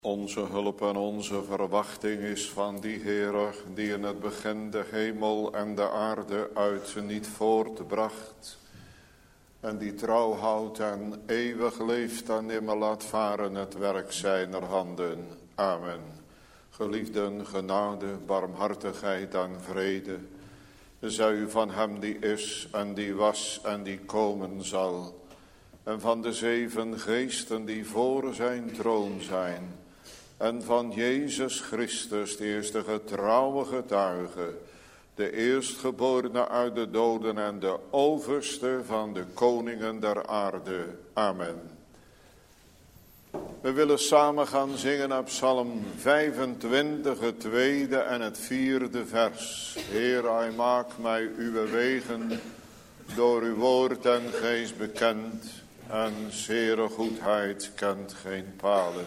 Onze hulp en onze verwachting is van die Heere, die in het begin de hemel en de aarde uit niet voortbracht. En die trouw houdt en eeuwig leeft en nimmer laat varen het werk zijner handen. Amen. Geliefden, genade, barmhartigheid en vrede, zij u van hem die is en die was en die komen zal. En van de 7 geesten die voor zijn troon zijn. En van Jezus Christus, de eerste getrouwe getuige, de eerstgeborene uit de doden en de overste van de koningen der aarde. Amen. We willen samen gaan zingen op Psalm 25, het 2e en het 4e vers. Heer, hij maakt mij uw wegen door uw woord en geest bekend, en zere goedheid kent geen palen.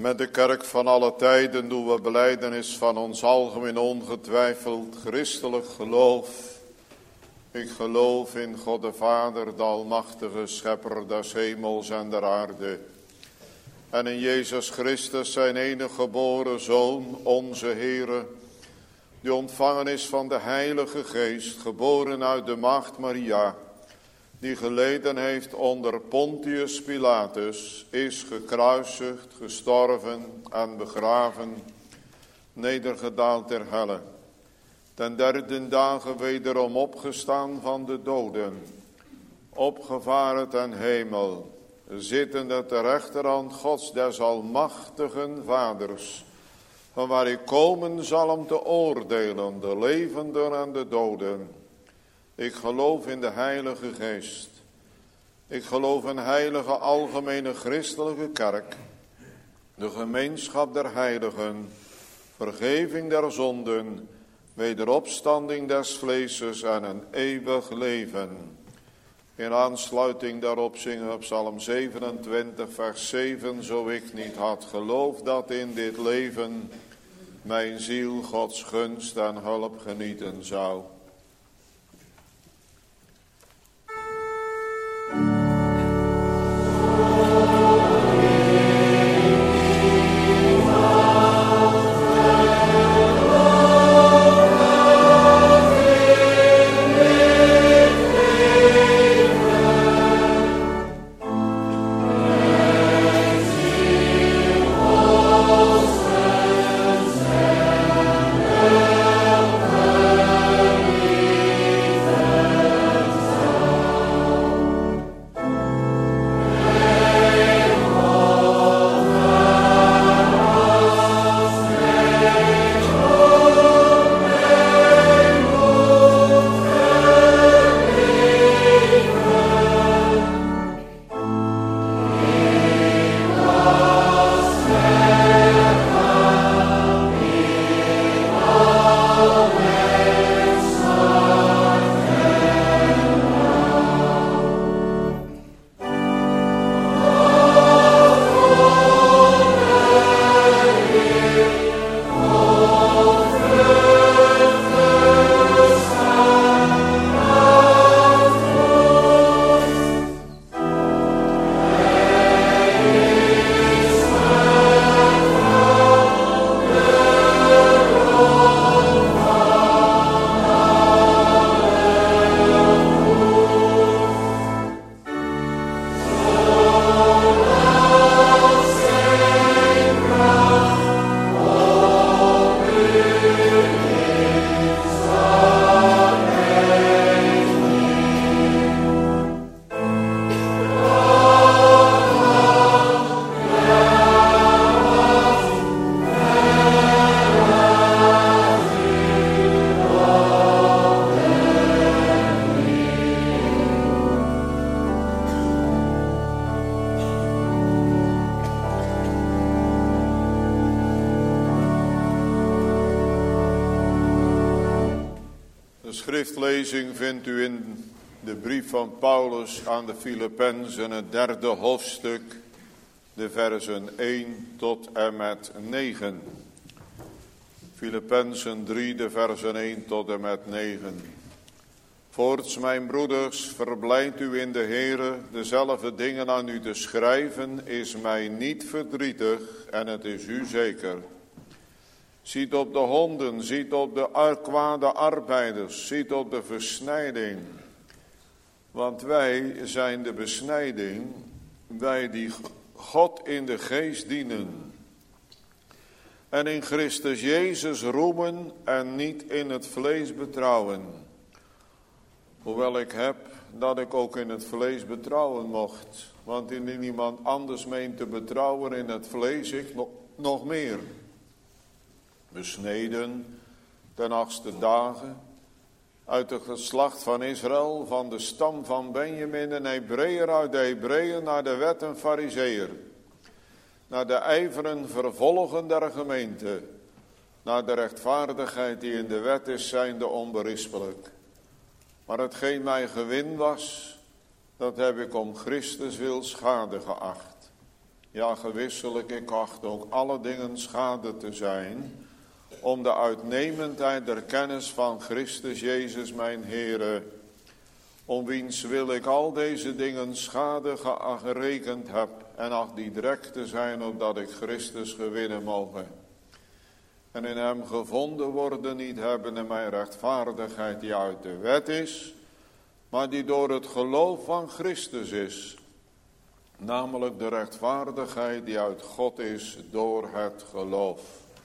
Met de kerk van alle tijden doen we belijdenis van ons algemeen ongetwijfeld christelijk geloof. Ik geloof in God de Vader, de almachtige schepper des hemels en der aarde. En in Jezus Christus, zijn enige geboren Zoon, onze Heere, die ontvangen is van de Heilige Geest, geboren uit de maagd Maria, die geleden heeft onder Pontius Pilatus, is gekruisigd, gestorven en begraven, nedergedaald ter helle. Ten derde dagen wederom opgestaan van de doden, opgevaren ten hemel, zittende ter rechterhand Gods des almachtigen Vaders, van waar hij komen zal om te oordelen, de levenden en de doden. Ik geloof in de Heilige Geest. Ik geloof in heilige algemene christelijke kerk, de gemeenschap der heiligen, vergeving der zonden, wederopstanding des vleeses en een eeuwig leven. In aansluiting daarop zingen we Psalm 27 vers 7, zo ik niet had geloofd dat in dit leven mijn ziel Gods gunst en hulp genieten zou. Schriftlezing vindt u in de brief van Paulus aan de Filippenzen, het 3e hoofdstuk, de versen 1 tot en met 9. Filippenzen 3, de versen 1 tot en met 9. Voorts, mijn broeders, verblijdt u in de Heere, dezelfde dingen aan u te schrijven is mij niet verdrietig en het is u zeker. Ziet op de honden, ziet op de kwade arbeiders, ziet op de versnijding. Want wij zijn de besnijding, wij die God in de geest dienen. En in Christus Jezus roemen en niet in het vlees betrouwen. Hoewel ik heb dat ik ook in het vlees betrouwen mocht. Want indien niemand anders meent te betrouwen in het vlees, ik nog meer. Besneden ten 8e dagen, uit het geslacht van Israël, van de stam van Benjamin, een Hebreeër uit de Hebreeën, naar de wet een Farizeeër, naar de ijveren vervolgen der gemeente, naar de rechtvaardigheid die in de wet is, zijnde onberispelijk. Maar hetgeen mij gewin was, dat heb ik om Christus wil schade geacht. Ja, gewisselijk, ik acht ook alle dingen schade te zijn, om de uitnemendheid der kennis van Christus Jezus mijn Heere, om wiens wil ik al deze dingen schade gerekend heb, en acht die direct te zijn, opdat ik Christus gewinnen mogen. En in hem gevonden worden, niet hebben in mijn rechtvaardigheid die uit de wet is, maar die door het geloof van Christus is. Namelijk de rechtvaardigheid die uit God is door het geloof.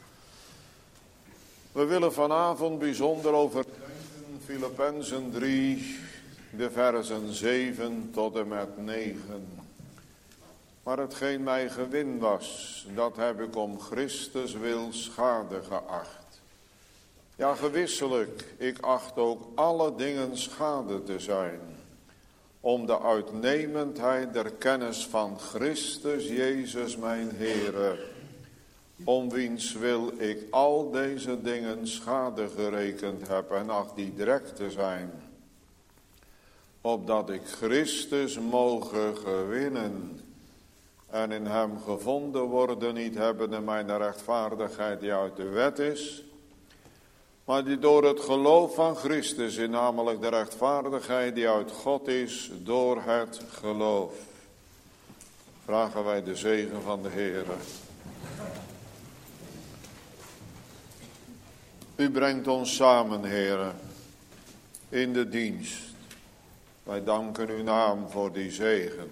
We willen vanavond bijzonder overdenken Filippenzen 3, de versen 7 tot en met 9. Maar hetgeen mij gewin was, dat heb ik om Christus wil schade geacht. Ja, gewisselijk, ik acht ook alle dingen schade te zijn, om de uitnemendheid der kennis van Christus Jezus mijn Heere, om wiens wil ik al deze dingen schade gerekend heb en acht die direct te zijn, opdat ik Christus moge gewinnen en in hem gevonden worden, niet hebben in mijn rechtvaardigheid die uit de wet is, maar die door het geloof van Christus is, namelijk de rechtvaardigheid die uit God is door het geloof. Vragen wij de zegen van de Heere. U brengt ons samen, Heere, in de dienst. Wij danken uw naam voor die zegen.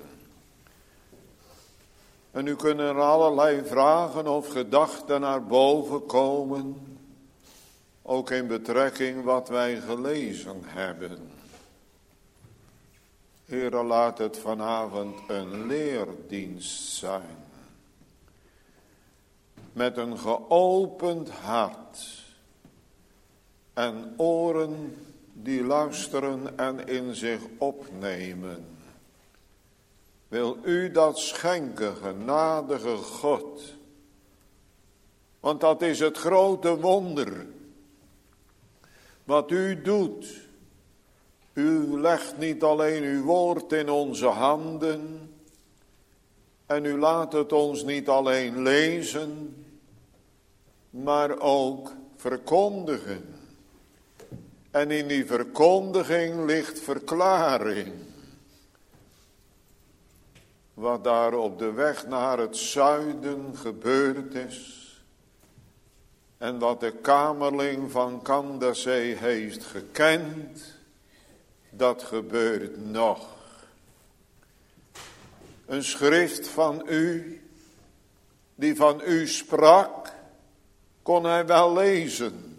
En u kunt er allerlei vragen of gedachten naar boven komen, ook in betrekking wat wij gelezen hebben. Heere, laat het vanavond een leerdienst zijn. Met een geopend hart en oren die luisteren en in zich opnemen. Wil u dat schenken, genadige God? Want dat is het grote wonder wat u doet. U legt niet alleen uw woord in onze handen en u laat het ons niet alleen lezen, maar ook verkondigen. En in die verkondiging ligt verklaring. Wat daar op de weg naar het zuiden gebeurd is. En wat de kamerling van Kandasee heeft gekend. Dat gebeurt nog. Een schrift van u. Die van u sprak. Kon hij wel lezen.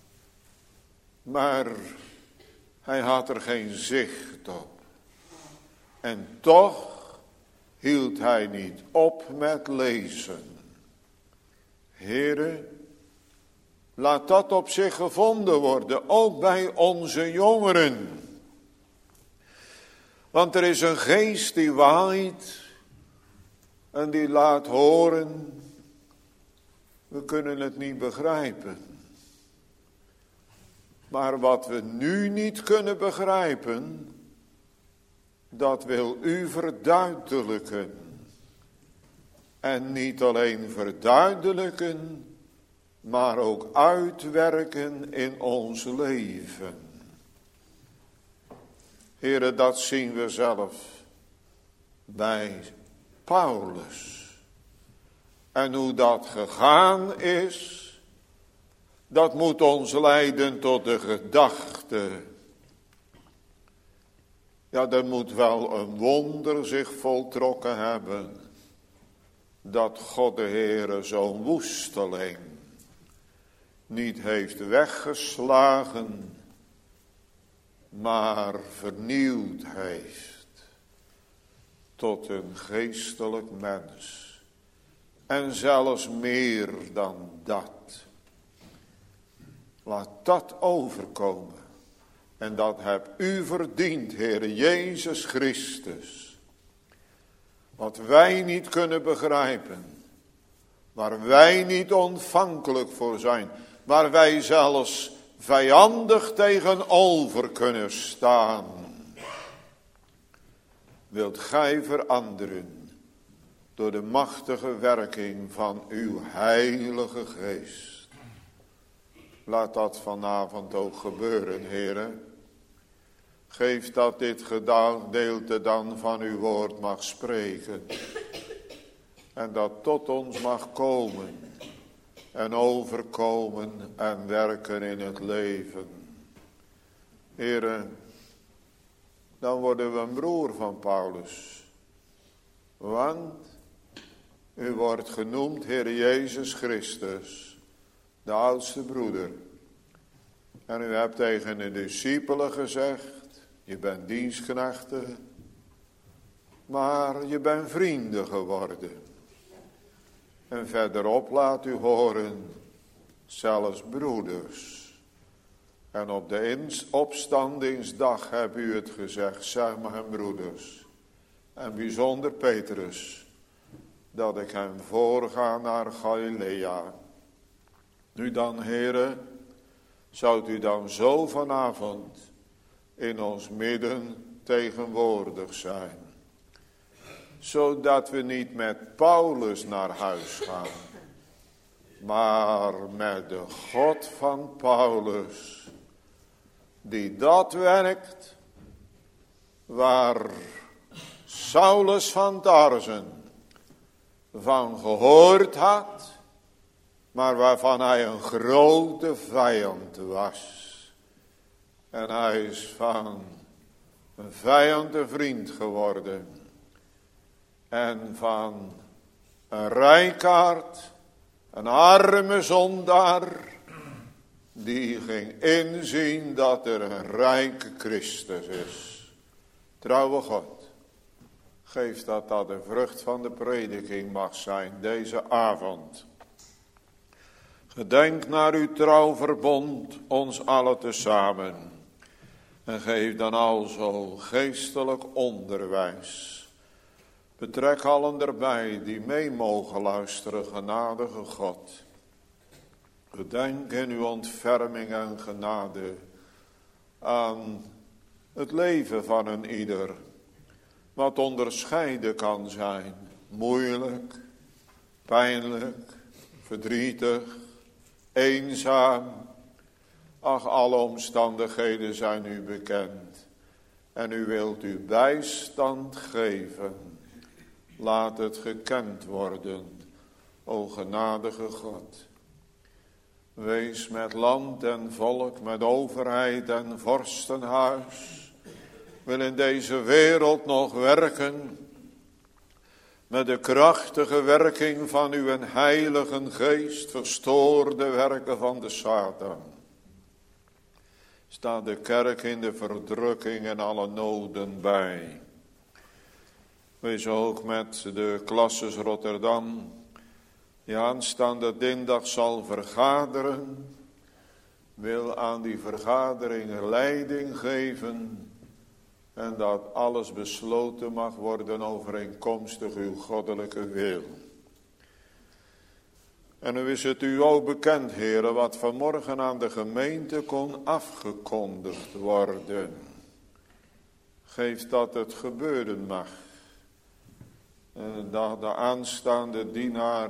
Maar hij had er geen zicht op. En toch hield hij niet op met lezen. Heere, laat dat op zich gevonden worden, ook bij onze jongeren. Want er is een geest die waait en die laat horen. We kunnen het niet begrijpen. Maar wat we nu niet kunnen begrijpen, dat wil u verduidelijken. En niet alleen verduidelijken, maar ook uitwerken in ons leven. Heere, dat zien we zelf bij Paulus. En hoe dat gegaan is, dat moet ons leiden tot de gedachte. Ja, er moet wel een wonder zich voltrokken hebben, dat God de Heere zo'n woesteling niet heeft weggeslagen, maar vernieuwd heeft tot een geestelijk mens. En zelfs meer dan dat. Laat dat overkomen. En dat hebt u verdiend, Heere Jezus Christus. Wat wij niet kunnen begrijpen. Waar wij niet ontvankelijk voor zijn. Waar wij zelfs vijandig tegenover kunnen staan. Wilt gij veranderen door de machtige werking van uw heilige geest. Laat dat vanavond ook gebeuren, Heere. Geef dat dit gedeelte dan van uw woord mag spreken. En dat tot ons mag komen. En overkomen en werken in het leven. Heere, dan worden we een broer van Paulus. Want u wordt genoemd Heer Jezus Christus, de oudste broeder. En u hebt tegen de discipelen gezegd, je bent dienstknechten, maar je bent vrienden geworden. En verderop laat u horen, zelfs broeders. En op de opstandingsdag heb u het gezegd, zeg maar hem broeders. En bijzonder Petrus, dat ik hem voorga naar Galilea. Nu dan, Heere, zoudt u dan zo vanavond in ons midden tegenwoordig zijn. Zodat we niet met Paulus naar huis gaan, maar met de God van Paulus, die dat werkt, waar Saulus van Tarsen van gehoord had, maar waarvan hij een grote vijand was. En hij is van een vijand een vriend geworden. En van een rijkaard, een arme zondaar, die ging inzien dat er een rijke Christus is. Trouwe God, geef dat de vrucht van de prediking mag zijn deze avond. Gedenk naar uw trouw verbond ons allen tezamen. En geef dan alzo geestelijk onderwijs. Betrek allen erbij die mee mogen luisteren, genadige God. Gedenk in uw ontferming en genade aan het leven van een ieder. Wat onderscheiden kan zijn. Moeilijk, pijnlijk, verdrietig, eenzaam. Ach, alle omstandigheden zijn u bekend. En u wilt u bijstand geven. Laat het gekend worden, o genadige God. Wees met land en volk, met overheid en vorstenhuis. Wil in deze wereld nog werken. Met de krachtige werking van uw heilige geest. Verstoor de werken van de Satan. Staat de kerk in de verdrukking en alle noden bij. Wees ook met de klasses Rotterdam, die aanstaande dinsdag zal vergaderen. Wil aan die vergadering leiding geven. En dat alles besloten mag worden overeenkomstig uw goddelijke wil. En nu is het u ook bekend, heren, wat vanmorgen aan de gemeente kon afgekondigd worden. Geef dat het gebeuren mag. Dat de aanstaande dienaar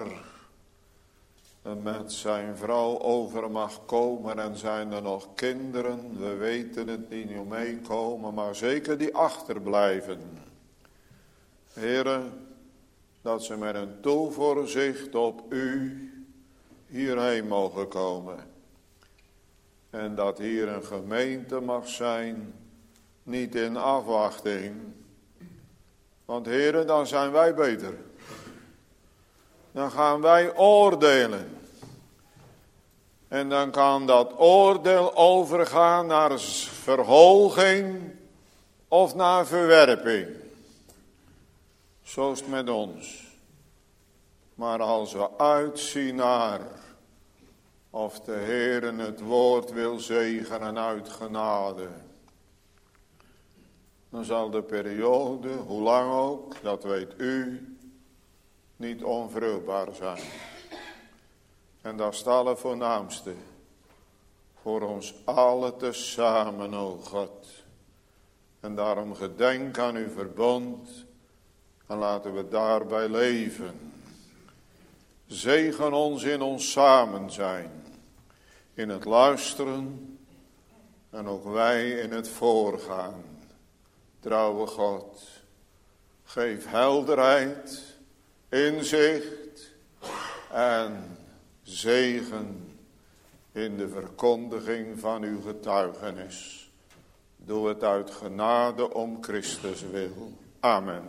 met zijn vrouw over mag komen. En zijn er nog kinderen, we weten het niet, die meekomen, maar zeker die achterblijven. Heren, dat ze met een toevoorzicht op u hierheen mogen komen. En dat hier een gemeente mag zijn, niet in afwachting. Want heren, dan zijn wij beter. Dan gaan wij oordelen. En dan kan dat oordeel overgaan naar verhoging of naar verwerping. Zo is het met ons. Maar als we uitzien naar of de Heere het woord wil zegenen uit genade, dan zal de periode, hoe lang ook, dat weet u, niet onvruchtbaar zijn. En dat is het allervoornaamste voor ons allen tezamen, o God. En daarom gedenk aan uw verbond En laten we daarbij leven. Zegen ons in ons samen zijn. In het luisteren. En ook wij in het voorgaan. Trouwe God. Geef helderheid. Inzicht. En zegen in de verkondiging van uw getuigenis. Doe het uit genade om Christus wil. Amen.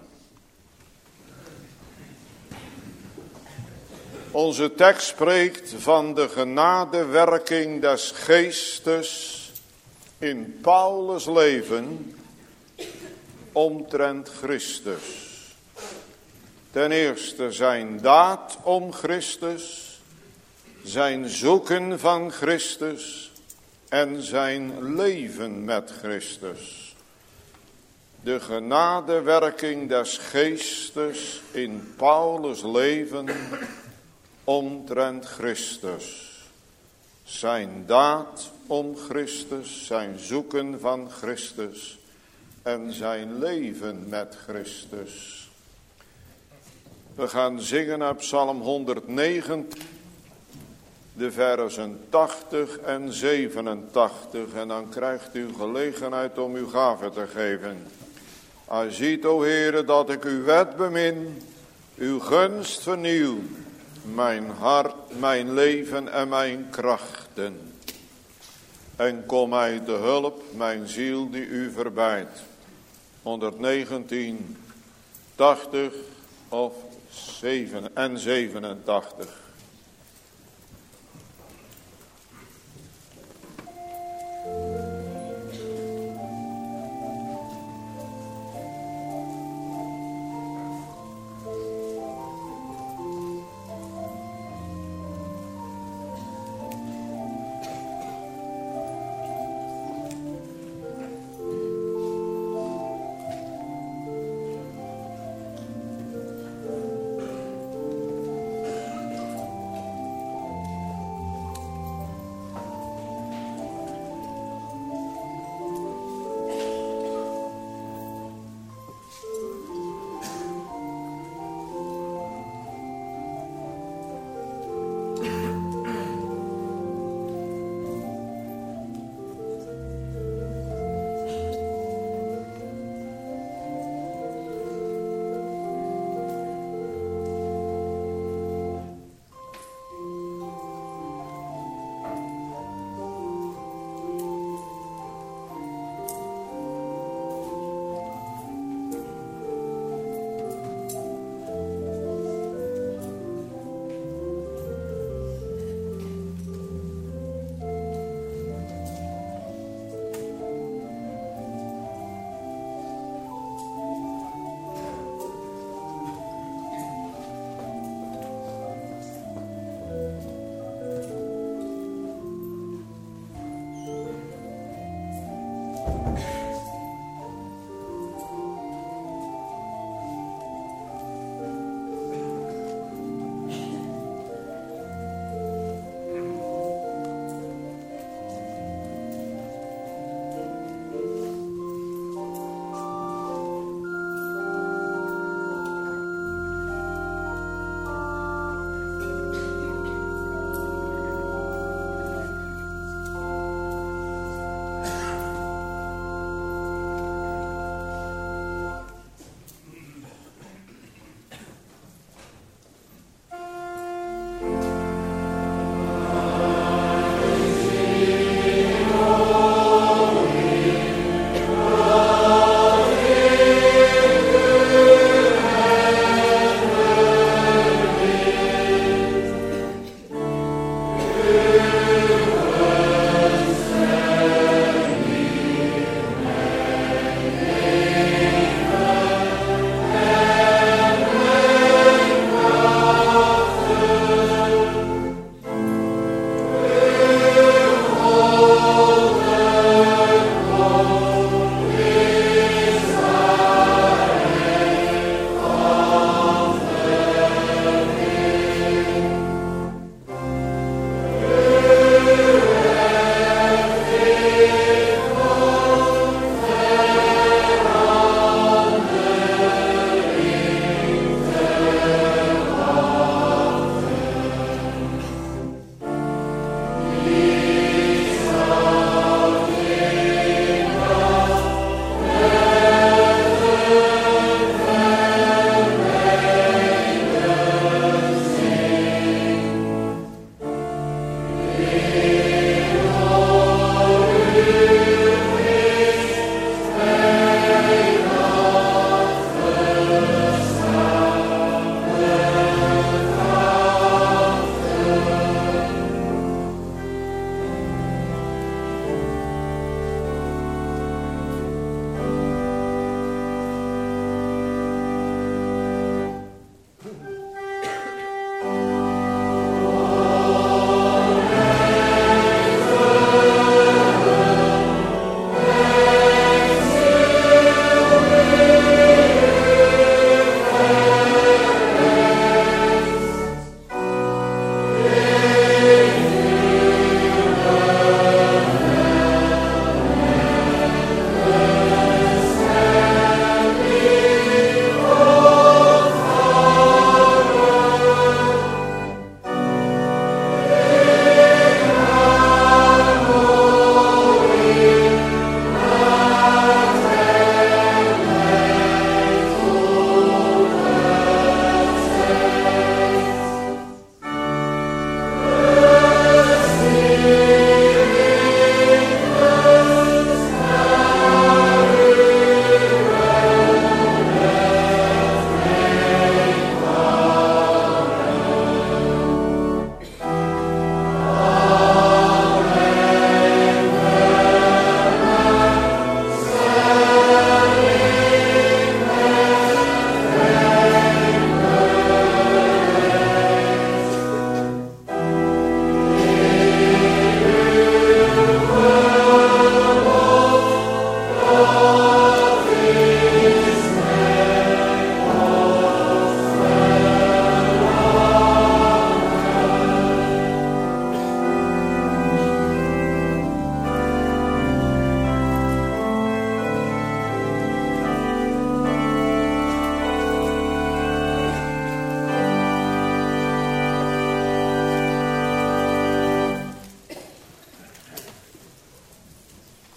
Onze tekst spreekt van de genadewerking des Geestes in Paulus' leven omtrent Christus. Ten eerste zijn daad om Christus, zijn zoeken van Christus en zijn leven met Christus. De genadewerking des Geestes in Paulus' leven omtrent Christus. Zijn daad om Christus, zijn zoeken van Christus en zijn leven met Christus. We gaan zingen uit Psalm 109, de versen 80 en 87. En dan krijgt u gelegenheid om uw gave te geven. Hij ziet, o Heere, dat ik uw wet bemin, uw gunst vernieuw, mijn hart, mijn leven en mijn krachten. En kom mij te hulp, mijn ziel die u verbijt. 119, 80 of 87.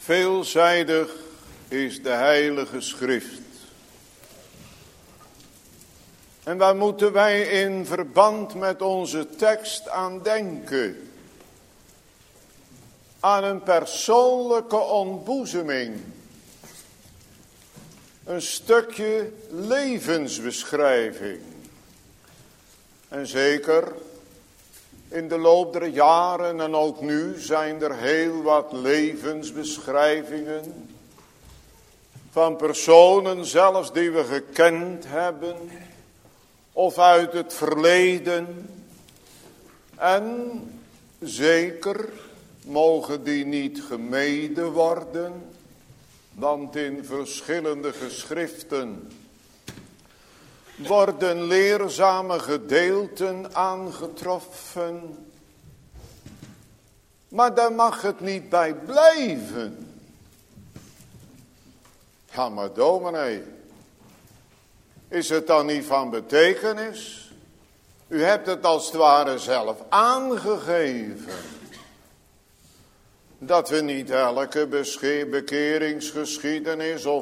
Veelzijdig is de Heilige Schrift. En waar moeten wij in verband met onze tekst aan denken? Aan een persoonlijke ontboezeming. Een stukje levensbeschrijving. En zeker in de loop der jaren en ook nu zijn er heel wat levensbeschrijvingen. Van personen zelfs die we gekend hebben. Of uit het verleden. En zeker mogen die niet gemeden worden. Want in verschillende geschriften worden leerzame gedeelten aangetroffen. Maar daar mag het niet bij blijven. Ja, maar dominee, is het dan niet van betekenis? U hebt het als het ware zelf aangegeven. Dat we niet elke bekeringsgeschiedenis of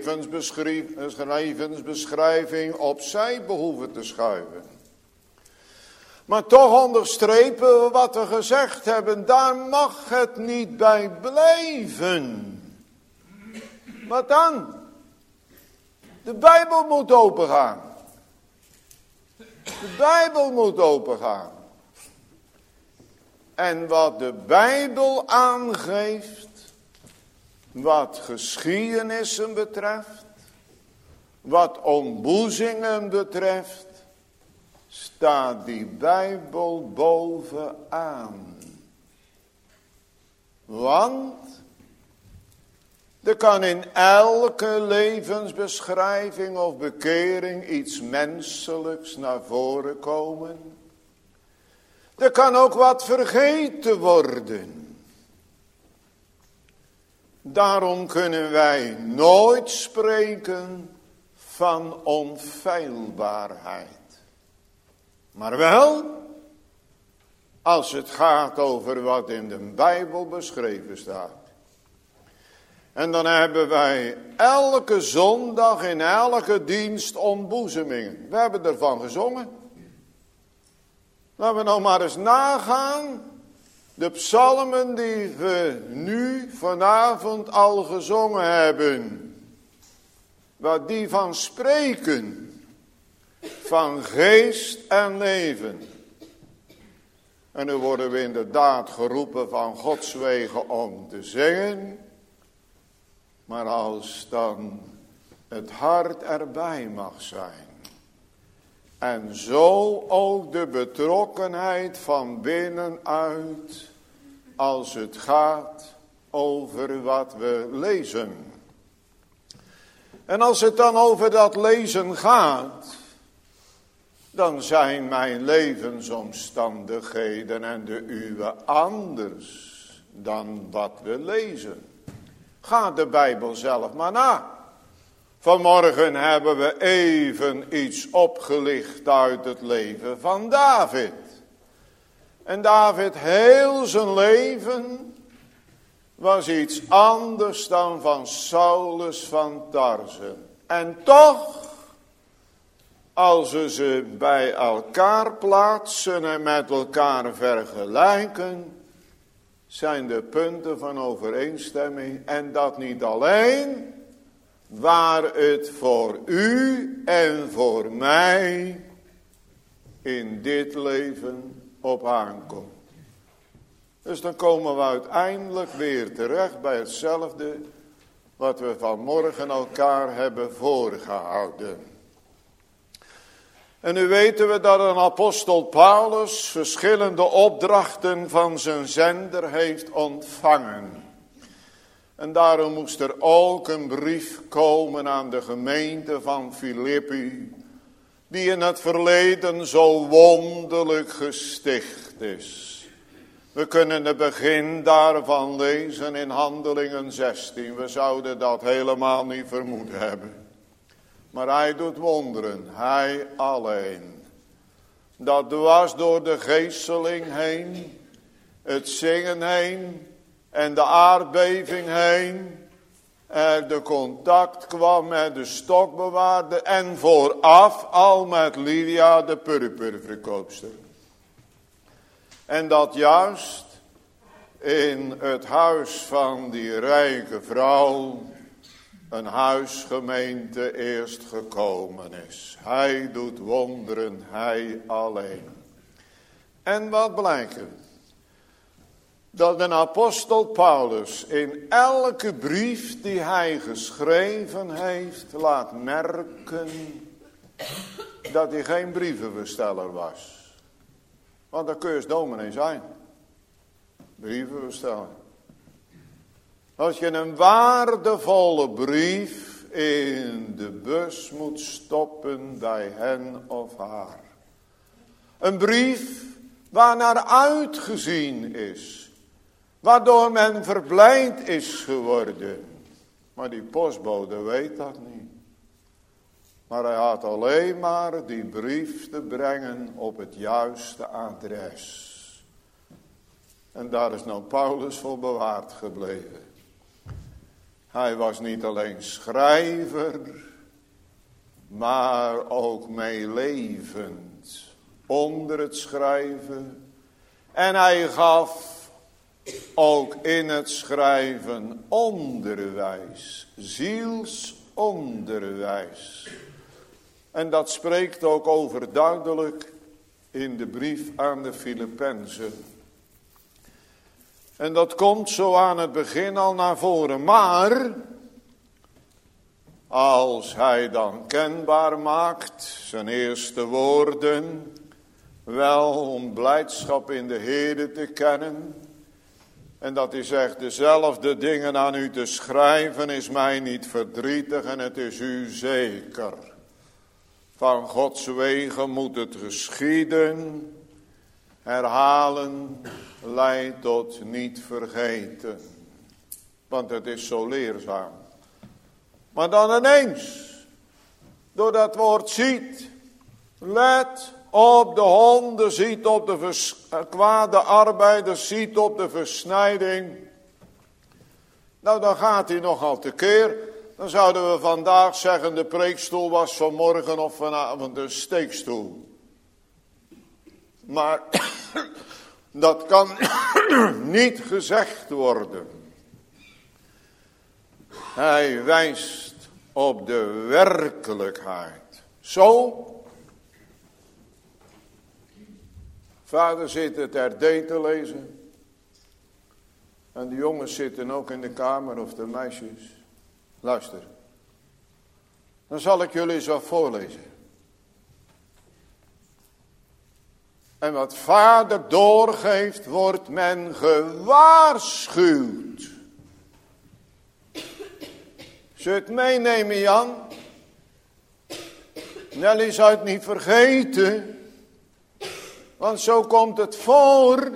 levensbeschrijving opzij behoeven te schuiven. Maar toch onderstrepen we wat we gezegd hebben. Daar mag het niet bij blijven. Wat dan? De Bijbel moet opengaan. De Bijbel moet opengaan. En wat de Bijbel aangeeft, wat geschiedenissen betreft, wat ontboezingen betreft, staat die Bijbel bovenaan. Want er kan in elke levensbeschrijving of bekering iets menselijks naar voren komen. Er kan ook wat vergeten worden. Daarom kunnen wij nooit spreken van onfeilbaarheid. Maar wel als het gaat over wat in de Bijbel beschreven staat. En dan hebben wij elke zondag in elke dienst ontboezemingen. We hebben ervan gezongen. Laten we nou maar eens nagaan. De psalmen die we nu vanavond al gezongen hebben. Wat die van spreken. Van geest en leven. En nu worden we inderdaad geroepen van Gods wegen om te zingen. Maar als dan het hart erbij mag zijn. En zo ook de betrokkenheid van binnenuit. Als het gaat over wat we lezen. En als het dan over dat lezen gaat. Dan zijn mijn levensomstandigheden en de uwe anders dan wat we lezen. Ga de Bijbel zelf maar na. Vanmorgen hebben we even iets opgelicht uit het leven van David. En David heel zijn leven was iets anders dan van Saulus van Tarsen. En toch, als we ze bij elkaar plaatsen en met elkaar vergelijken, zijn de punten van overeenstemming. En dat niet alleen, waar het voor u en voor mij in dit leven op aankomt. Dus dan komen we uiteindelijk weer terecht bij hetzelfde wat we vanmorgen elkaar hebben voorgehouden. En nu weten we dat een apostel Paulus verschillende opdrachten van zijn zender heeft ontvangen. En daarom moest er ook een brief komen aan de gemeente van Filippi, die in het verleden zo wonderlijk gesticht is. We kunnen het begin daarvan lezen in Handelingen 16. We zouden dat helemaal niet vermoed hebben. Maar hij doet wonderen, hij alleen. Dat dwars door de geesteling heen, het zingen heen en de aardbeving heen, er de contact kwam met de stokbewaarder en vooraf al met Lydia de purperverkoopster. En dat juist in het huis van die rijke vrouw een huisgemeente eerst gekomen is. Hij doet wonderen, hij alleen. En wat blijkt er? Dat de apostel Paulus in elke brief die hij geschreven heeft laat merken dat hij geen brievenversteller was. Want dan kun je als dominee zijn. Brievenversteller. Als je een waardevolle brief in de bus moet stoppen bij hen of haar. Een brief waar naar uitgezien is. Waardoor men verblijd is geworden. Maar die postbode weet dat niet. Maar hij had alleen maar die brief te brengen op het juiste adres. En daar is nou Paulus voor bewaard gebleven. Hij was niet alleen schrijver, maar ook meelevend onder het schrijven. En hij gaf ook in het schrijven onderwijs, zielsonderwijs. En dat spreekt ook overduidelijk in de brief aan de Filippenzen. En dat komt zo aan het begin al naar voren. Maar als hij dan kenbaar maakt zijn eerste woorden, wel om blijdschap in de Heere te kennen. En dat hij zegt, dezelfde dingen aan u te schrijven is mij niet verdrietig en het is u zeker. Van Gods wegen moet het geschieden. Herhalen leidt tot niet vergeten. Want het is zo leerzaam. Maar dan ineens, door dat woord ziet, let op de honden, ziet op de kwade arbeiders, ziet op de versnijding. Nou, dan gaat hij nogal tekeer. Dan zouden we vandaag zeggen, de preekstoel was vanmorgen of vanavond een steekstoel. Maar dat kan niet gezegd worden. Hij wijst op de werkelijkheid. Zo. Vader zit het RD te lezen. En de jongens zitten ook in de kamer of de meisjes. Luister. Dan zal ik jullie eens wat voorlezen. En wat vader doorgeeft, wordt men gewaarschuwd. Zul je het meenemen, Jan? Nelly zou het niet vergeten. Want zo komt het voor.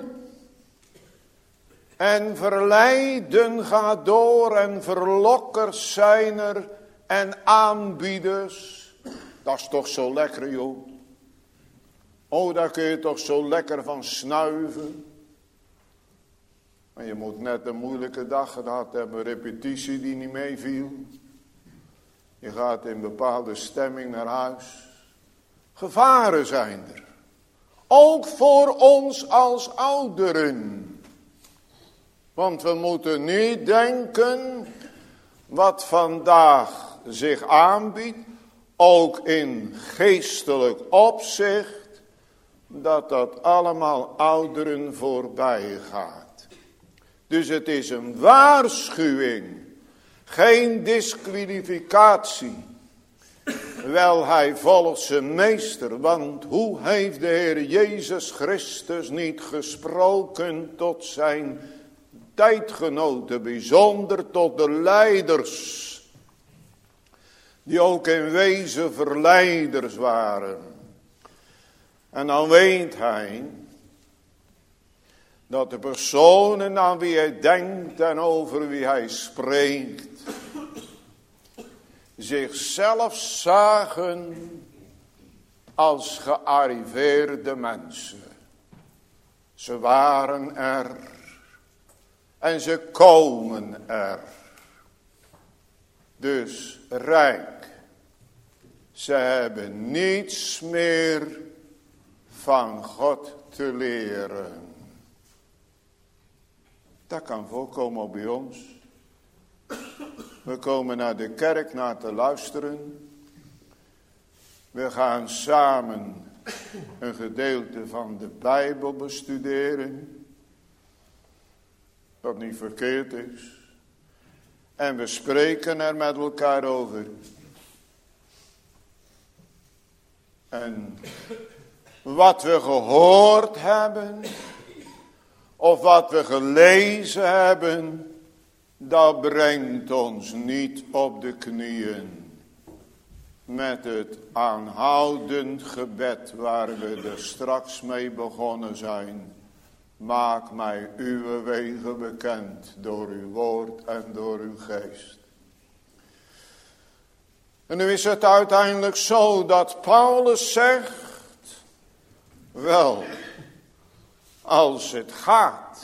En verleiden gaat door en verlokkers zijn er en aanbieders. Dat is toch zo lekker, joh. Oh, daar kun je toch zo lekker van snuiven. Maar je moet net een moeilijke dag gehad hebben, een repetitie die niet meeviel. Je gaat in bepaalde stemming naar huis. Gevaren zijn er. Ook voor ons als ouderen. Want we moeten niet denken wat vandaag zich aanbiedt, ook in geestelijk opzicht, dat allemaal ouderen voorbij gaat. Dus het is een waarschuwing, geen disqualificatie. Wel, hij volgt zijn meester, want hoe heeft de Heer Jezus Christus niet gesproken tot zijn tijdgenoten, bijzonder tot de leiders, die ook in wezen verleiders waren. En dan weet hij dat de personen aan wie hij denkt en over wie hij spreekt, zichzelf zagen als gearriveerde mensen. Ze waren er En ze komen er. Dus rijk. Ze hebben niets meer van God te leren. Dat kan voorkomen ook bij ons. We komen naar de kerk naar te luisteren. We gaan samen een gedeelte van de Bijbel bestuderen. Wat niet verkeerd is. En we spreken er met elkaar over. En wat we gehoord hebben, of wat we gelezen hebben, dat brengt ons niet op de knieën. Met het aanhoudend gebed waar we er straks mee begonnen zijn. Maak mij uw wegen bekend door uw woord en door uw geest. En nu is het uiteindelijk zo dat Paulus zegt, wel, als het gaat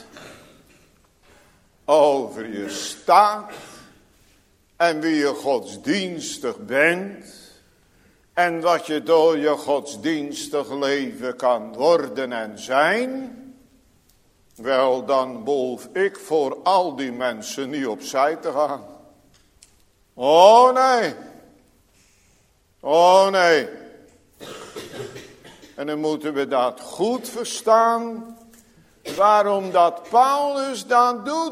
over je staat en wie je godsdienstig bent en wat je door je godsdienstig leven kan worden en zijn, wel, dan behoef ik voor al die mensen niet opzij te gaan. Oh nee. Oh nee. En dan moeten we dat goed verstaan. Waarom dat Paulus dat doet.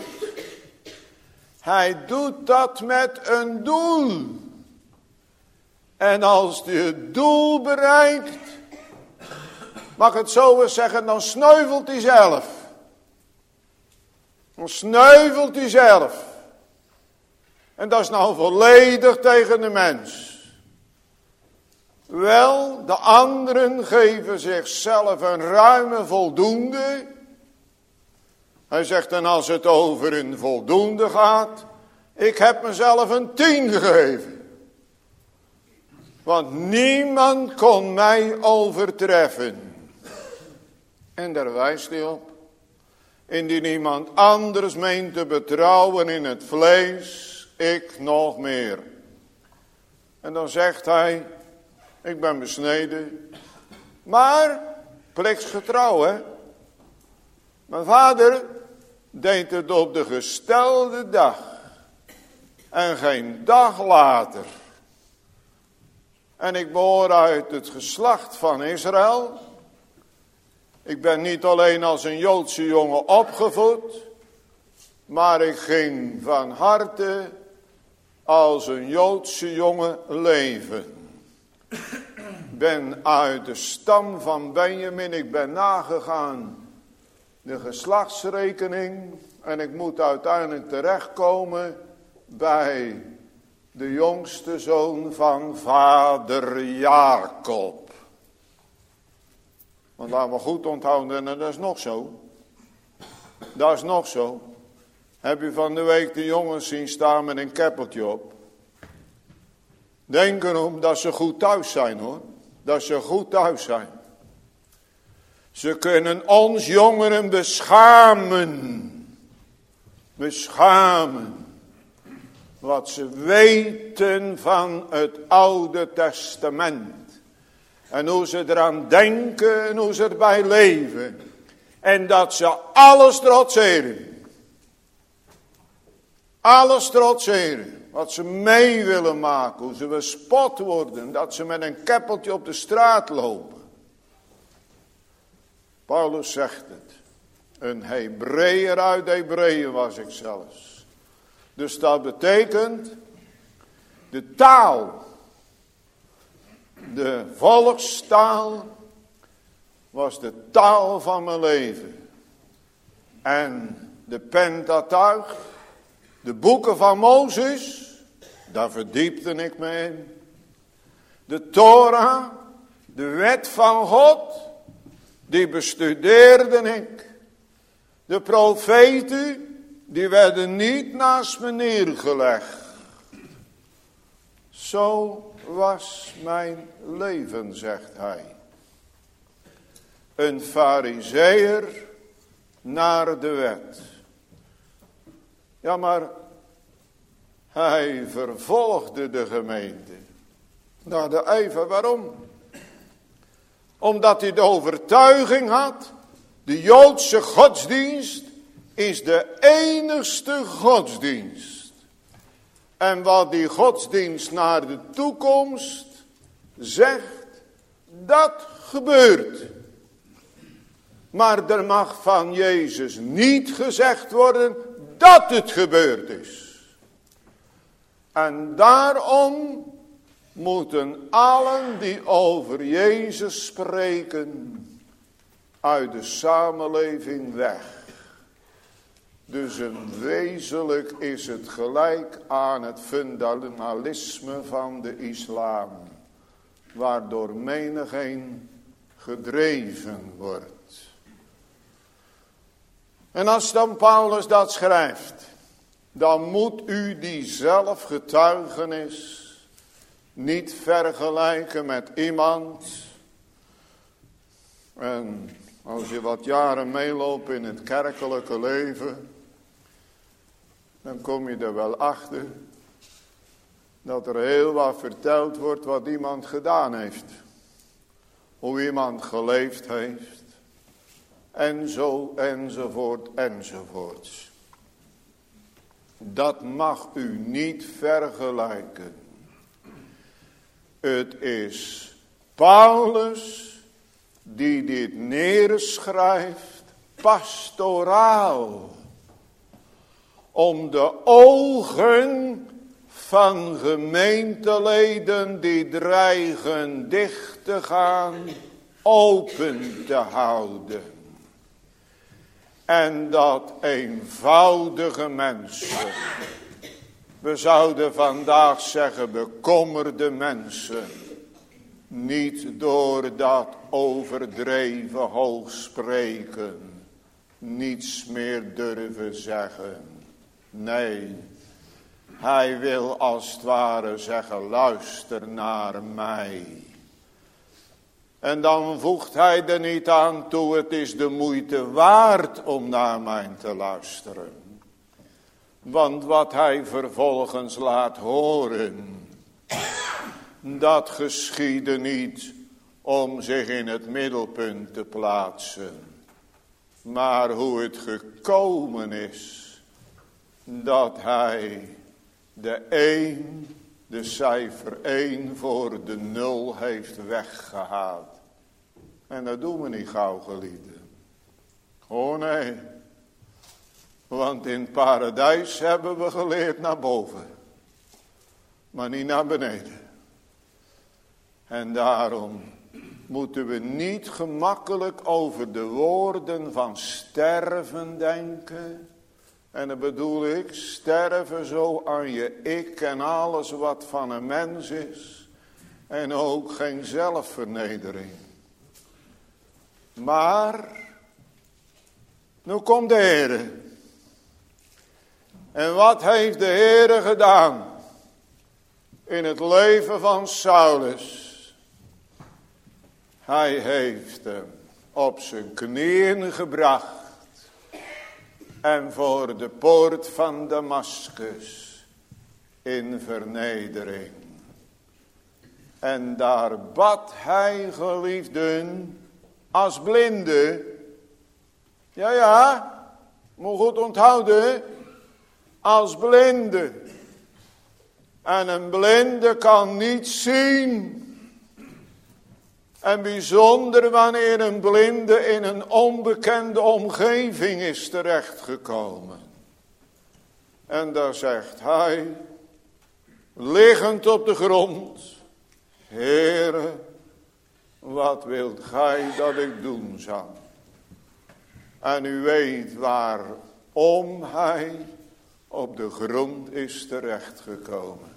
Hij doet dat met een doel. En als hij het doel bereikt. Mag ik het zo eens zeggen. Dan sneuvelt hij zelf. Dan sneuvelt hij zelf. En dat is nou volledig tegen de mens. Wel, de anderen geven zichzelf een ruime voldoende. Hij zegt, en als het over een voldoende gaat, ik heb mezelf een 10 gegeven. Want niemand kon mij overtreffen. En daar wijst hij op. Indien iemand anders meent te betrouwen in het vlees, ik nog meer. En dan zegt hij, ik ben besneden, maar plichtsgetrouw, hè. Mijn vader deed het op de gestelde dag en geen dag later. En ik behoor uit het geslacht van Israël. Ik ben niet alleen als een Joodse jongen opgevoed, maar ik ging van harte als een Joodse jongen leven. Ben uit de stam van Benjamin, ik ben nagegaan de geslachtsrekening en ik moet uiteindelijk terechtkomen bij de jongste zoon van vader Jacob. Want laten we goed onthouden, en dat is nog zo. Dat is nog zo. Heb je van de week de jongens zien staan met een keppeltje op? Denk erom dat ze goed thuis zijn, hoor. Dat ze goed thuis zijn. Ze kunnen ons jongeren beschamen. Beschamen. Wat ze weten van het Oude Testament. En hoe ze eraan denken en hoe ze erbij leven. En dat ze alles trotseren. Alles trotseren. Wat ze mee willen maken. Hoe ze bespot worden. Dat ze met een keppeltje op de straat lopen. Paulus zegt het. Een Hebreeër uit Hebreeën was ik zelfs. Dus dat betekent. De taal. De volkstaal. Was de taal van mijn leven. En de Pentateuch. De boeken van Mozes. Daar verdiepte ik me in. De Torah. De wet van God. Die bestudeerde ik. De profeten. Die werden niet naast me neergelegd. Zo was mijn leven, zegt hij. Een farizeeër naar de wet. Ja, maar hij vervolgde de gemeente. Nou, de ijver, waarom? Omdat hij de overtuiging had, de Joodse godsdienst is de enigste godsdienst. En wat die godsdienst naar de toekomst zegt, dat gebeurt. Maar er mag van Jezus niet gezegd worden dat het gebeurd is. En daarom moeten allen die over Jezus spreken uit de samenleving weg. Dus een wezenlijk is het gelijk aan het fundamentalisme van de islam, waardoor menigeen gedreven wordt. En als dan Paulus dat schrijft, dan moet u die zelfgetuigenis niet vergelijken met iemand. En als je wat jaren meeloopt in het kerkelijke leven, dan kom je er wel achter dat er heel wat verteld wordt wat iemand gedaan heeft. Hoe iemand geleefd heeft. En zo, enzovoort, enzovoorts. Dat mag u niet vergelijken. Het is Paulus die dit neerschrijft, pastoraal. Om de ogen van gemeenteleden die dreigen dicht te gaan, open te houden. En dat eenvoudige mensen, we zouden vandaag zeggen bekommerde mensen, niet door dat overdreven hoogspreken niets meer durven zeggen. Nee, hij wil als het ware zeggen, luister naar mij. En dan voegt hij er niet aan toe, het is de moeite waard om naar mij te luisteren. Want wat hij vervolgens laat horen, dat geschiedde niet om zich in het middelpunt te plaatsen. Maar hoe het gekomen is, dat hij de cijfer 1 voor de 0 heeft weggehaald. En dat doen we niet gauw, geliefden. Oh nee. Want in het paradijs hebben we geleerd naar boven. Maar niet naar beneden. En daarom moeten we niet gemakkelijk over de woorden van sterven denken. En dan bedoel ik sterven zo aan je ik en alles wat van een mens is. En ook geen zelfvernedering. Maar, nu komt de Heere. En wat heeft de Heere gedaan in het leven van Saulus? Hij heeft hem op zijn knieën gebracht. En voor de poort van Damaskus in vernedering. En daar bad hij, geliefden, als blinde. Ja, moet goed onthouden. Als blinde. En een blinde kan niet zien. En bijzonder wanneer een blinde in een onbekende omgeving is terechtgekomen. En daar zegt hij, liggend op de grond, Heere, wat wilt gij dat ik doen zal? En u weet waarom hij op de grond is terechtgekomen.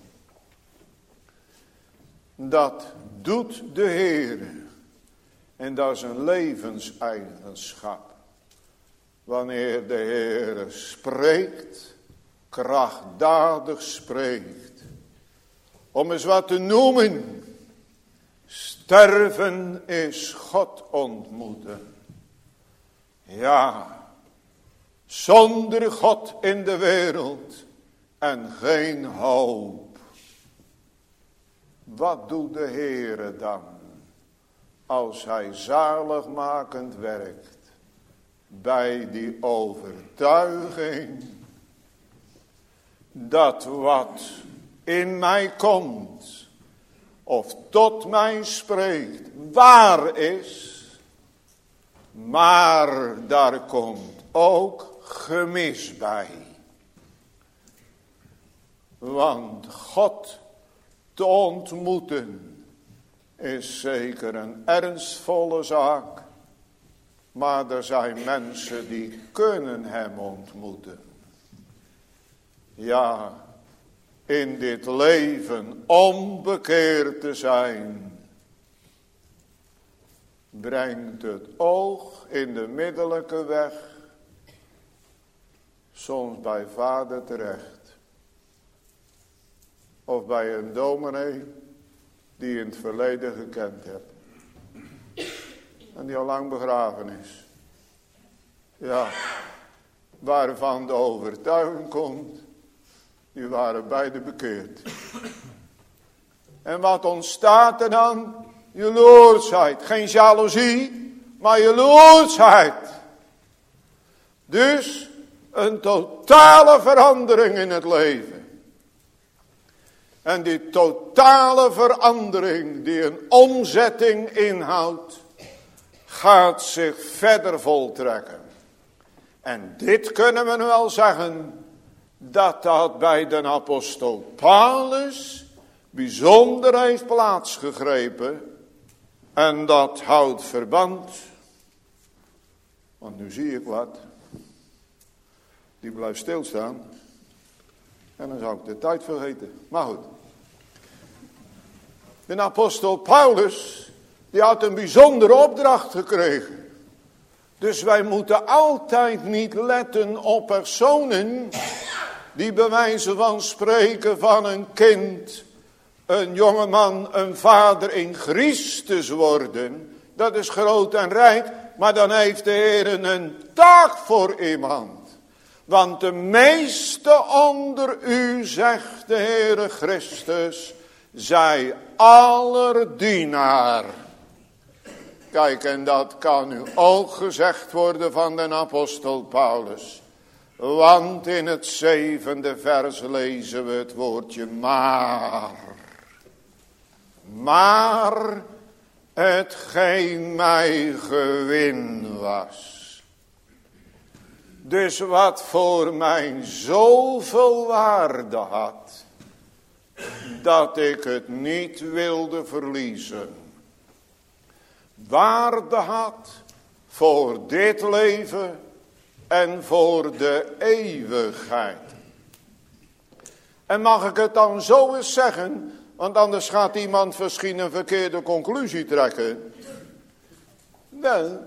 Dat doet de Heere. En dat is een levenseigenschap. Wanneer de Heere spreekt, krachtdadig spreekt. Om eens wat te noemen. Sterven is God ontmoeten. Ja, Zonder God in de wereld en geen hoop. Wat doet de Heere dan als hij zaligmakend werkt? Bij die overtuiging dat wat in mij komt of tot mij spreekt waar is, maar daar komt ook gemis bij. Want God te ontmoeten is zeker een ernstvolle zaak. Maar er zijn mensen die kunnen hem ontmoeten. Ja, in dit leven onbekeerd te zijn, brengt het oog in de middellijke weg soms bij vader terecht. Of bij een dominee die je in het verleden gekend hebt. En die al lang begraven is. Ja, waarvan de overtuiging komt, die waren beide bekeerd. En wat ontstaat er dan? Jaloersheid. Geen jaloezie, maar jaloersheid. Dus een totale verandering in het leven. En die totale verandering die een omzetting inhoudt, gaat zich verder voltrekken. En dit kunnen we wel zeggen, dat bij de apostel Paulus bijzonder heeft plaatsgegrepen. En dat houdt verband. Want nu zie ik wat. Die blijft stilstaan. En dan zou ik de tijd vergeten. Maar goed. De apostel Paulus, die had een bijzondere opdracht gekregen. Dus wij moeten altijd niet letten op personen die bij wijze van spreken van een kind, een jongeman, een vader in Christus worden. Dat is groot en rijk, maar dan heeft de Heer een taak voor iemand. Want de meeste onder u, zegt de Heere Christus, zij aller dienaar. Kijk, en dat kan nu ook gezegd worden van de apostel Paulus. Want in het 7e vers lezen we het woordje maar. Maar hetgeen mij gewin was. Dus wat voor mij zoveel waarde had, dat ik het niet wilde verliezen. Waarde had voor dit leven en voor de eeuwigheid. En mag ik het dan zo eens zeggen, want anders gaat iemand misschien een verkeerde conclusie trekken. Wel,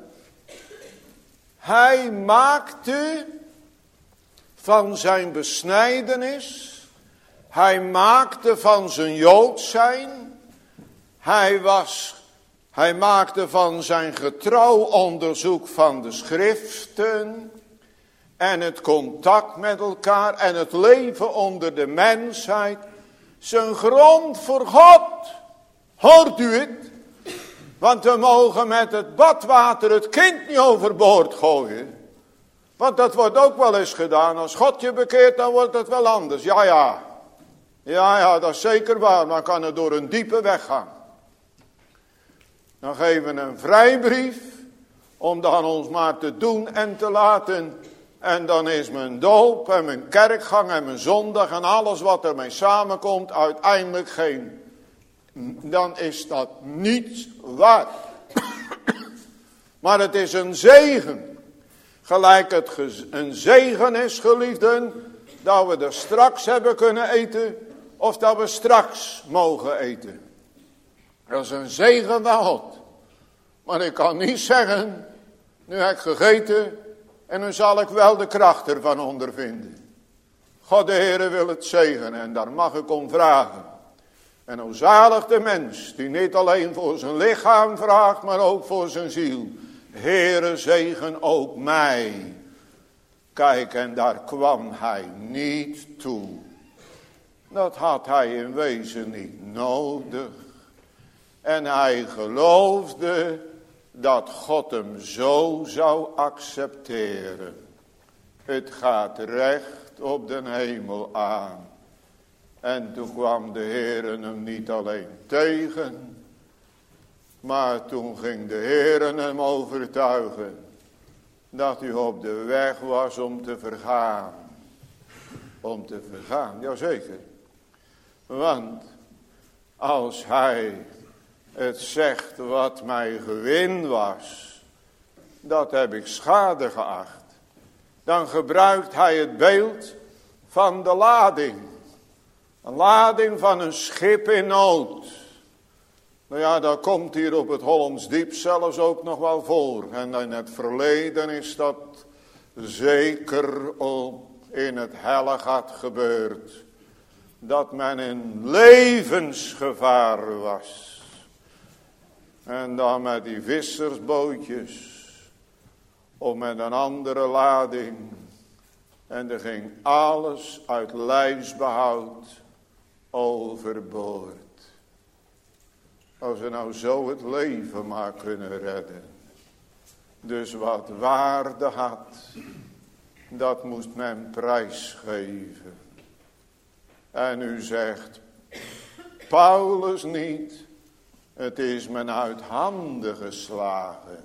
hij maakte van zijn besnijdenis, hij maakte van zijn Jood zijn, hij maakte van zijn getrouw onderzoek van de schriften en het contact met elkaar en het leven onder de mensheid zijn grond voor God. Hoort u het? Want we mogen met het badwater het kind niet overboord gooien. Want dat wordt ook wel eens gedaan. Als God je bekeert, dan wordt het wel anders. Ja, dat is zeker waar. Maar kan het door een diepe weg gaan. Dan geven we een vrijbrief. Om dan ons maar te doen en te laten. En dan is mijn doop en mijn kerkgang en mijn zondag en alles wat ermee samenkomt uiteindelijk geen. Dan is dat niets waard. Maar het is een zegen. Gelijk het een zegen is, geliefden, dat we er straks hebben kunnen eten of dat we straks mogen eten. Dat is een zegen van God. Maar ik kan niet zeggen, nu heb ik gegeten en nu zal ik wel de kracht ervan ondervinden. God de Heere wil het zegenen en daar mag ik om vragen. En o zalig de mens die niet alleen voor zijn lichaam vraagt, maar ook voor zijn ziel. Heere, zegen ook mij. Kijk, en daar kwam hij niet toe. Dat had hij in wezen niet nodig. En hij geloofde dat God hem zo zou accepteren. Het gaat recht op den hemel aan. En toen kwam de Heer hem niet alleen tegen, maar toen ging de Heer hem overtuigen dat hij op de weg was om te vergaan. Om te vergaan, jazeker. Want als hij het zegt wat mij gewin was, dat heb ik schade geacht. Dan gebruikt hij het beeld van de lading. Een lading van een schip in nood. Nou ja, dat komt hier op het Hollands Diep zelfs ook nog wel voor. En in het verleden is dat zeker in het Hellegat gebeurd. Dat men in levensgevaar was. En dan met die vissersbootjes. Of met een andere lading. En er ging alles uit lijfsbehoud overboord. Als we nou zo het leven maar kunnen redden. Dus wat waarde had, dat moest men prijsgeven. En u zegt, Paulus niet, het is men uit handen geslagen.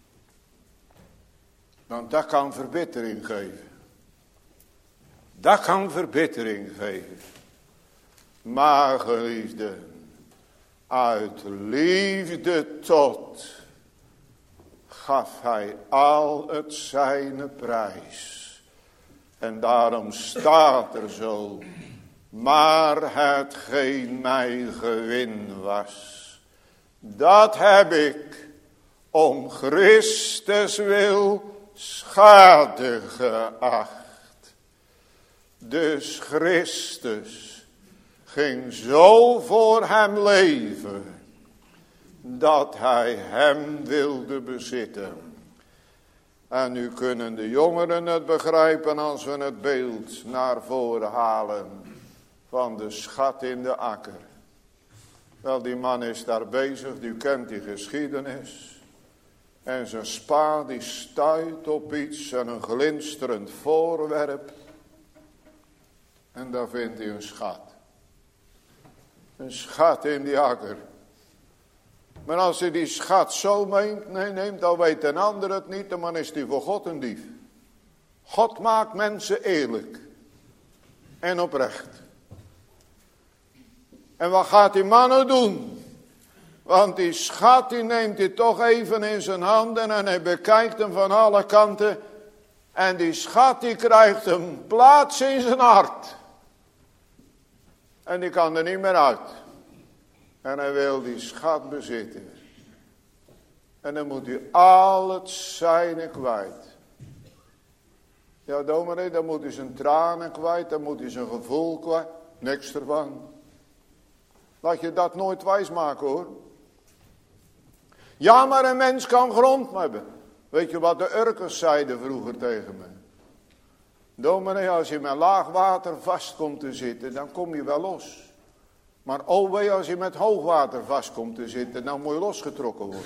Want dat kan verbittering geven. Dat kan verbittering geven. Maar geliefden, uit liefde tot gaf hij al het zijne prijs. En daarom staat er zo, maar hetgeen mij gewin was, dat heb ik om Christus wil schade geacht. Dus Christus ging zo voor hem leven, dat hij hem wilde bezitten. En nu kunnen de jongeren het begrijpen als we het beeld naar voren halen van de schat in de akker. Wel, die man is daar bezig, u kent die geschiedenis. En zijn spa die stuit op iets en een glinsterend voorwerp. En daar vindt hij een schat. Een schat in die akker. Maar als hij die schat zo neemt, dan weet een ander het niet. En dan is hij voor God een dief. God maakt mensen eerlijk. En oprecht. En wat gaat die man nou doen? Want die schat die neemt hij toch even in zijn handen. En hij bekijkt hem van alle kanten. En die schat die krijgt een plaats in zijn hart. En die kan er niet meer uit. En hij wil die schat bezitten. En dan moet hij al het zijne kwijt. Ja, dominee, dan moet hij zijn tranen kwijt. Dan moet hij zijn gevoel kwijt. Niks ervan. Laat je dat nooit wijsmaken, hoor. Ja, maar een mens kan grond hebben. Weet je wat de Urkers zeiden vroeger tegen me? Dominee, als je met laag water vast komt te zitten, dan kom je wel los. Maar oh wee, als je met hoog water vast komt te zitten, dan moet je losgetrokken worden.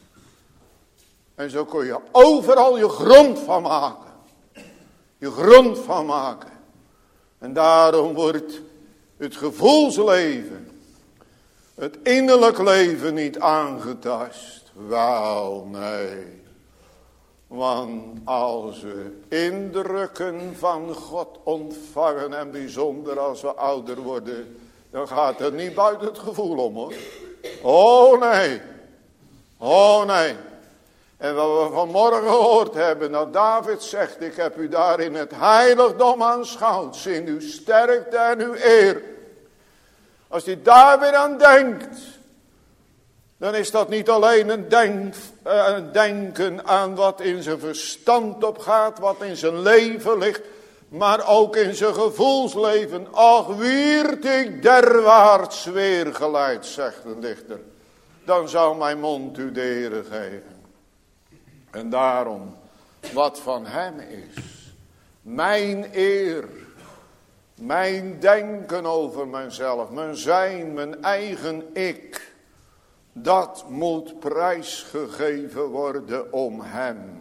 En zo kun je overal je grond van maken. Je grond van maken. En daarom wordt het gevoelsleven, het innerlijk leven niet aangetast. Wel, nee. Want als we indrukken van God ontvangen, en bijzonder als we ouder worden, dan gaat het niet buiten het gevoel om, hoor. Oh nee. Oh nee. En wat we vanmorgen gehoord hebben, dat David zegt, ik heb u daar in het heiligdom aanschouwd, in uw sterkte en uw eer. Als hij daar weer aan denkt, dan is dat niet alleen een denken aan wat in zijn verstand opgaat, wat in zijn leven ligt, maar ook in zijn gevoelsleven. Ach, wierd ik derwaarts weer geleid, zegt een dichter. Dan zou mijn mond u de Heere geven. En daarom, wat van hem is, Mijn eer, mijn denken over mezelf, mijn zijn, mijn eigen ik, dat moet prijsgegeven worden om hem.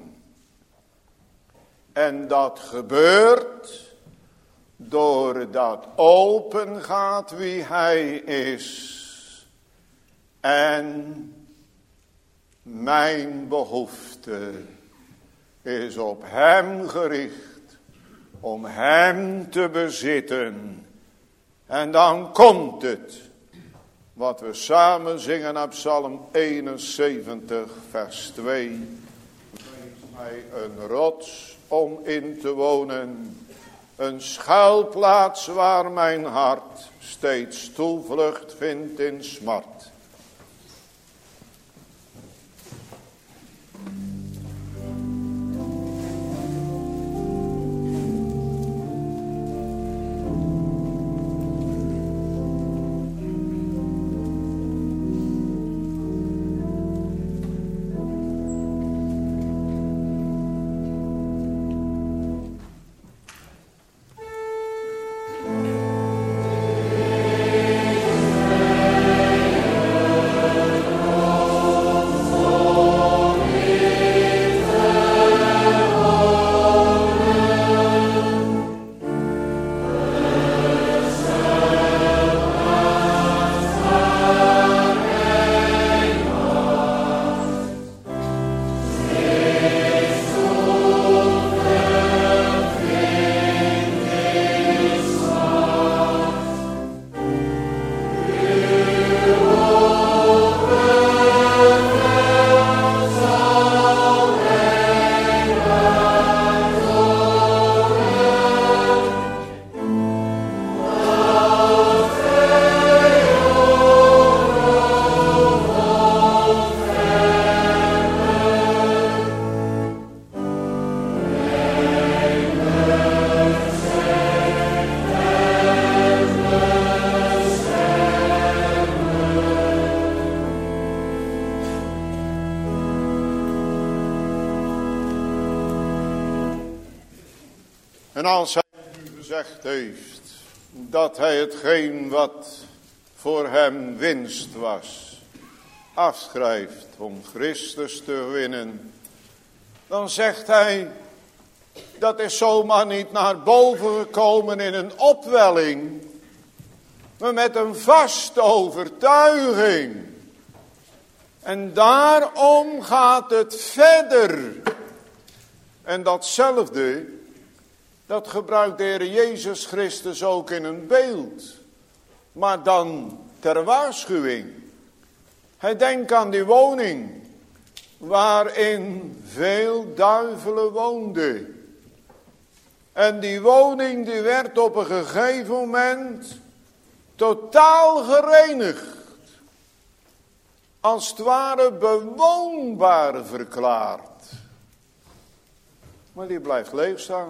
En dat gebeurt doordat open gaat wie hij is. En mijn behoefte is op hem gericht, om hem te bezitten. En dan komt het, wat we samen zingen op Psalm 71 vers 2. Wees mij een rots om in te wonen, een schuilplaats waar mijn hart steeds toevlucht vindt in smart. En als hij nu gezegd heeft dat hij hetgeen wat voor hem winst was, afschrijft om Christus te winnen, dan zegt hij, dat is zomaar niet naar boven gekomen in een opwelling, maar met een vaste overtuiging. En daarom gaat het verder. En datzelfde, dat gebruikt de Heer Jezus Christus ook in een beeld. Maar dan ter waarschuwing. Hij denkt aan die woning waarin veel duivelen woonden. En die woning die werd op een gegeven moment totaal gereinigd. Als het ware bewoonbaar verklaard. Maar die blijft leeg staan.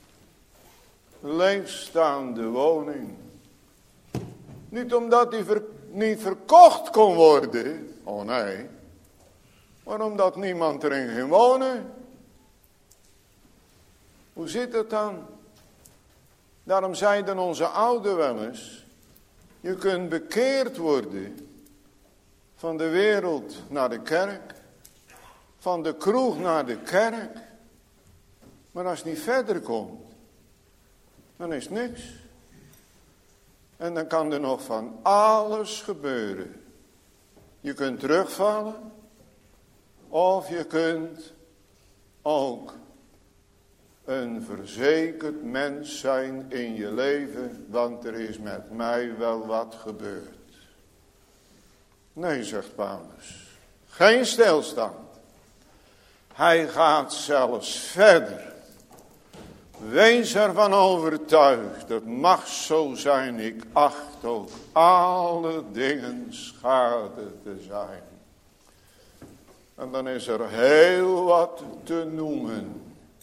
Leegstaande woning. Niet omdat die niet verkocht kon worden. Oh nee. Maar omdat niemand erin ging wonen. Hoe zit het dan? Daarom zeiden onze ouderen wel eens. Je kunt bekeerd worden. Van de wereld naar de kerk. Van de kroeg naar de kerk. Maar als het niet verder komt. Dan is niks. En dan kan er nog van alles gebeuren. Je kunt terugvallen. Of je kunt ook een verzekerd mens zijn in je leven. Want er is met mij wel wat gebeurd. Nee, zegt Paulus. Geen stilstand. Hij gaat zelfs verder. Wees ervan overtuigd. Het mag zo zijn. Ik acht ook alle dingen schade te zijn. En dan is er heel wat te noemen.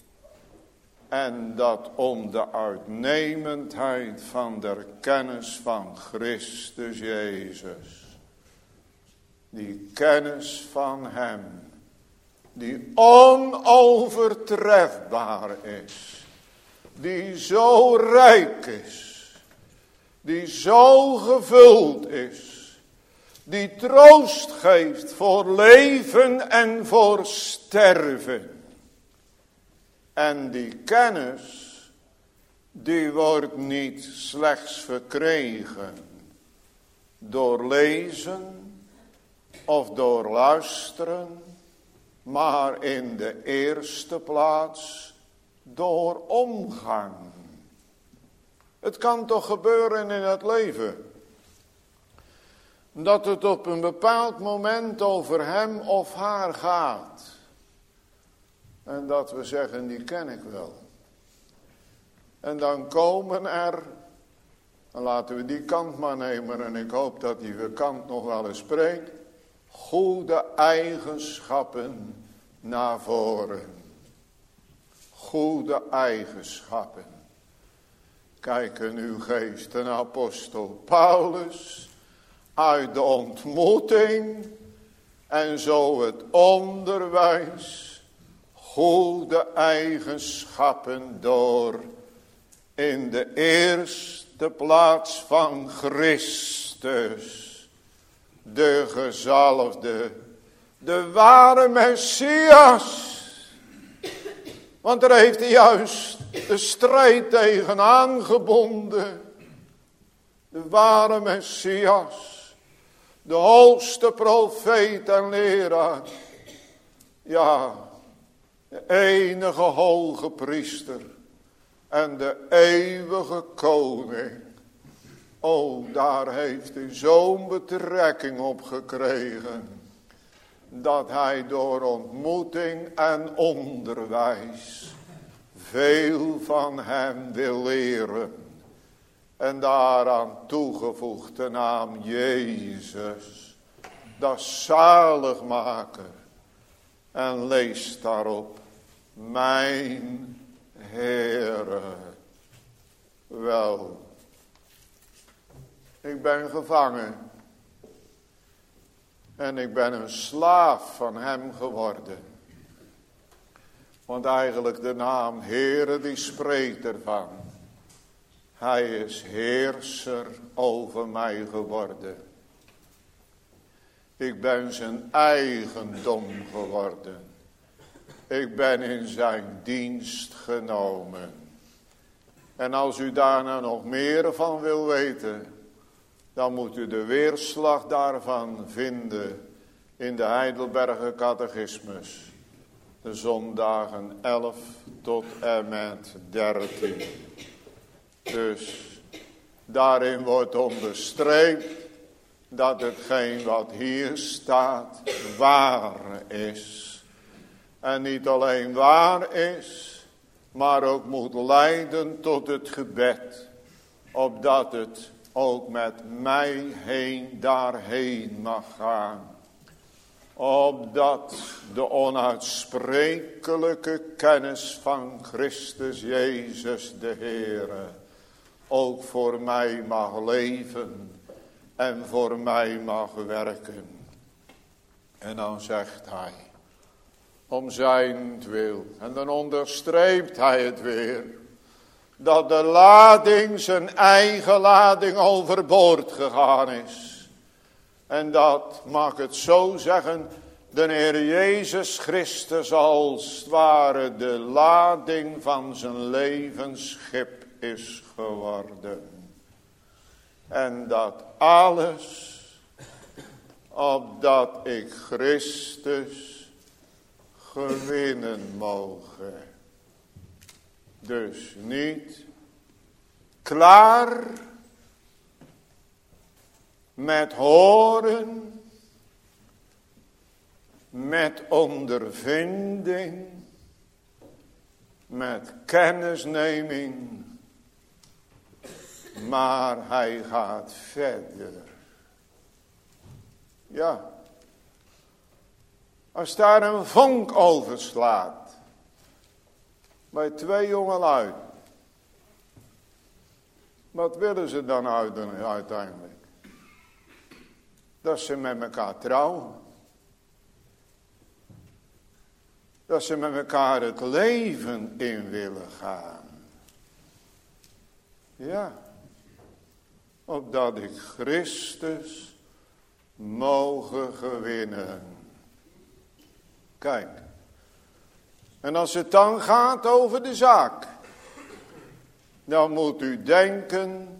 En dat om de uitnemendheid van de kennis van Christus Jezus. Die kennis van hem. Die onovertrefbaar is. die zo rijk is, die zo gevuld is, die troost geeft voor leven en voor sterven. En die kennis, die wordt niet slechts verkregen door lezen of door luisteren, maar in de eerste plaats door omgang. Het kan toch gebeuren in het leven dat het op een bepaald moment over hem of haar gaat. En dat we zeggen, die ken ik wel. En dan komen er, dan laten we die kant maar nemen, en ik hoop dat die kant nog wel eens spreekt, goede eigenschappen naar voren. Goede eigenschappen. Kijk in uw geest, een apostel Paulus, uit de ontmoeting en zo het onderwijs, goede eigenschappen door in de eerste plaats van Christus, de gezalfde, de ware Messias. Want daar heeft hij juist de strijd tegen aangebonden. De ware Messias, de hoogste profeet en leraar. Ja, de enige hoge priester en de eeuwige koning. Oh, daar heeft hij zo'n betrekking op gekregen, dat hij door ontmoeting en onderwijs veel van hem wil leren. En daaraan toegevoegd de naam Jezus, dat zaligmaker. En lees daarop, mijn Heere. Wel, ik ben gevangen. En ik ben een slaaf van hem geworden. Want eigenlijk de naam Heere, die spreekt ervan. Hij is heerser over mij geworden. Ik ben zijn eigendom geworden. Ik ben in zijn dienst genomen. En als u daar nou nog meer van wil weten, dan moet u de weerslag daarvan vinden in de Heidelberger Catechismus. De zondagen 11 tot en met 13. Dus daarin wordt onderstreept dat hetgeen wat hier staat waar is. En niet alleen waar is, maar ook moet leiden tot het gebed. Opdat het ook met mij heen daarheen mag gaan. Opdat de onuitsprekelijke kennis van Christus Jezus de Heere ook voor mij mag leven en voor mij mag werken. En dan zegt hij, om zijnentwil, en dan onderstreept hij het weer, dat de lading, zijn eigen lading, overboord gegaan is. En dat, mag ik het zo zeggen, de Heer Jezus Christus als het ware de lading van zijn levensschip is geworden. En dat alles, opdat ik Christus gewinnen mogen. Dus niet klaar met horen, met ondervinding, met kennisneming, maar hij gaat verder. Ja, als daar een vonk overslaat bij twee jongelui, wat willen ze dan uiteindelijk? Dat ze met elkaar trouwen. Dat ze met elkaar het leven in willen gaan. Ja, opdat ik Christus mogen gewinnen. Kijk. En als het dan gaat over de zaak, dan moet u denken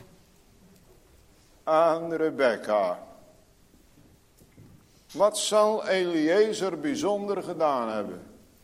aan Rebekka. Wat zal Eliezer bijzonder gedaan hebben?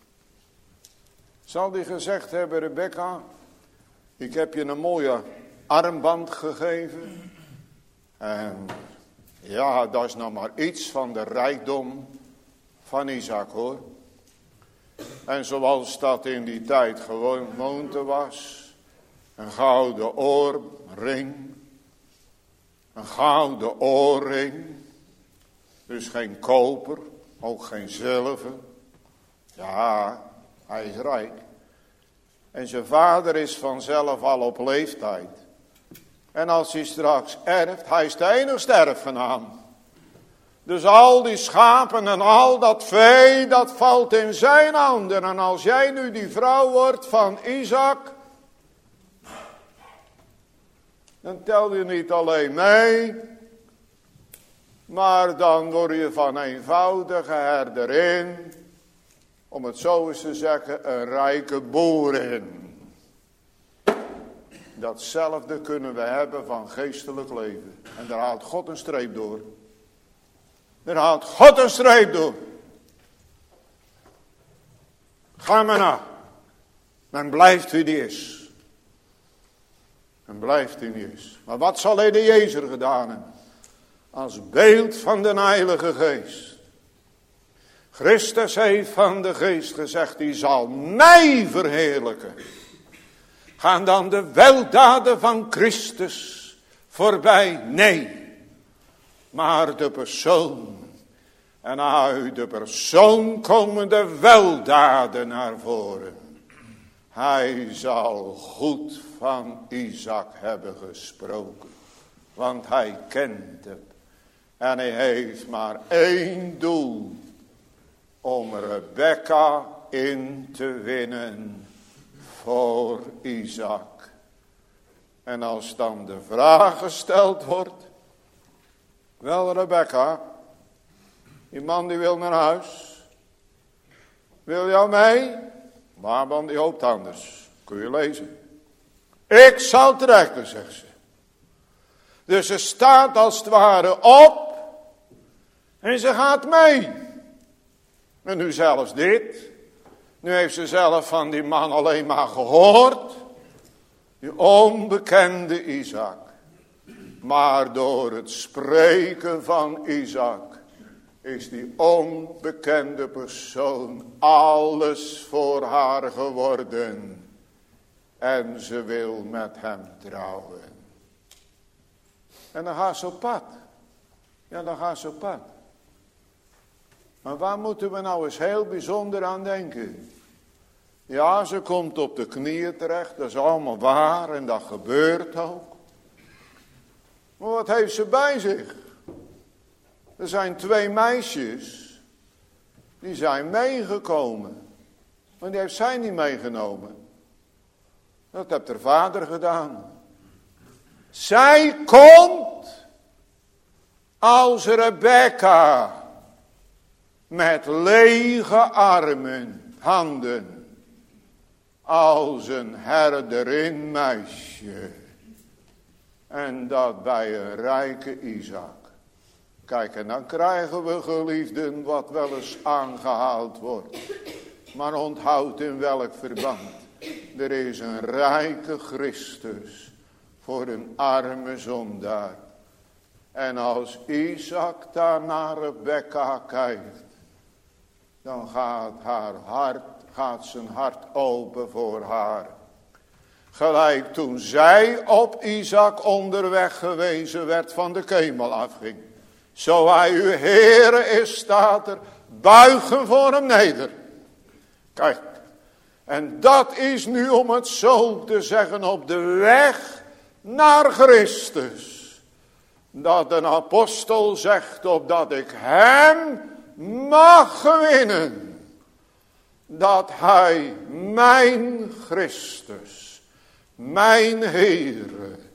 Zal hij gezegd hebben, Rebekka, ik heb je een mooie armband gegeven. En ja, dat is nog maar iets van de rijkdom van Isaac, hoor. En zoals dat in die tijd gewoonte was. Een gouden oorring. Een gouden oorring. Dus geen koper, ook geen zilver. Ja, hij is rijk. En zijn vader is vanzelf al op leeftijd. En als hij straks erft, hij is de enigste erfgenaam. Dus al die schapen en al dat vee, dat valt in zijn handen. En als jij nu die vrouw wordt van Isaac, dan tel je niet alleen mee, maar dan word je van eenvoudige herderin, om het zo eens te zeggen, een rijke boerin. Datzelfde kunnen we hebben van geestelijk leven. En daar haalt God een streep door. Daar haalt God een streep door. Ga maar na. Dan blijft wie die is. En blijft hij niet is. Maar wat zal hij de Jezus gedaan hebben? Als beeld van de Heilige Geest. Christus heeft van de Geest gezegd, die zal mij verheerlijken. Gaan dan de weldaden van Christus voorbij? Nee. Maar de persoon. En uit de persoon komen de weldaden naar voren. Hij zal goed van Isaac hebben gesproken. Want hij kent hem. En hij heeft maar één doel. Om Rebekka in te winnen voor Isaac. En als dan de vraag gesteld wordt. Wel Rebekka. Die man die wil naar huis. Wil jou mee? Maar man die hoopt anders. Kun je lezen. Ik zal trekken, zegt ze. Dus ze staat als het ware op. En ze gaat mee. En nu zelfs dit. Nu heeft ze zelf van die man alleen maar gehoord. Die onbekende Isaac. Maar door het spreken van Isaac is die onbekende persoon alles voor haar geworden. En ze wil met hem trouwen. En dan gaat ze op pad. Ja, dan gaat ze op pad. Maar waar moeten we nou eens heel bijzonder aan denken? Ja, ze komt op de knieën terecht. Dat is allemaal waar en dat gebeurt ook. Maar wat heeft ze bij zich? Er zijn 2 meisjes. Die zijn meegekomen. Maar die heeft zij niet meegenomen. Dat heeft haar vader gedaan. Zij komt als Rebekka. Met lege armen, handen. Als een herderin meisje. En dat bij een rijke Isaac. Kijk, en dan krijgen we, geliefden, wat wel eens aangehaald wordt. Maar onthoud in welk verband. Er is een rijke Christus voor een arme zondaar. En als Isaac daar naar Rebekka kijkt, dan gaat zijn hart open voor haar. Gelijk toen zij op Isaac onderweg gewezen werd van de kemel afging. Zo hij uw Heere is, staat er, buigen voor hem neder. Kijk, en dat is nu, om het zo te zeggen, op de weg naar Christus. Dat een apostel zegt, opdat ik hem mag gewinnen. Dat hij mijn Christus, mijn Heere,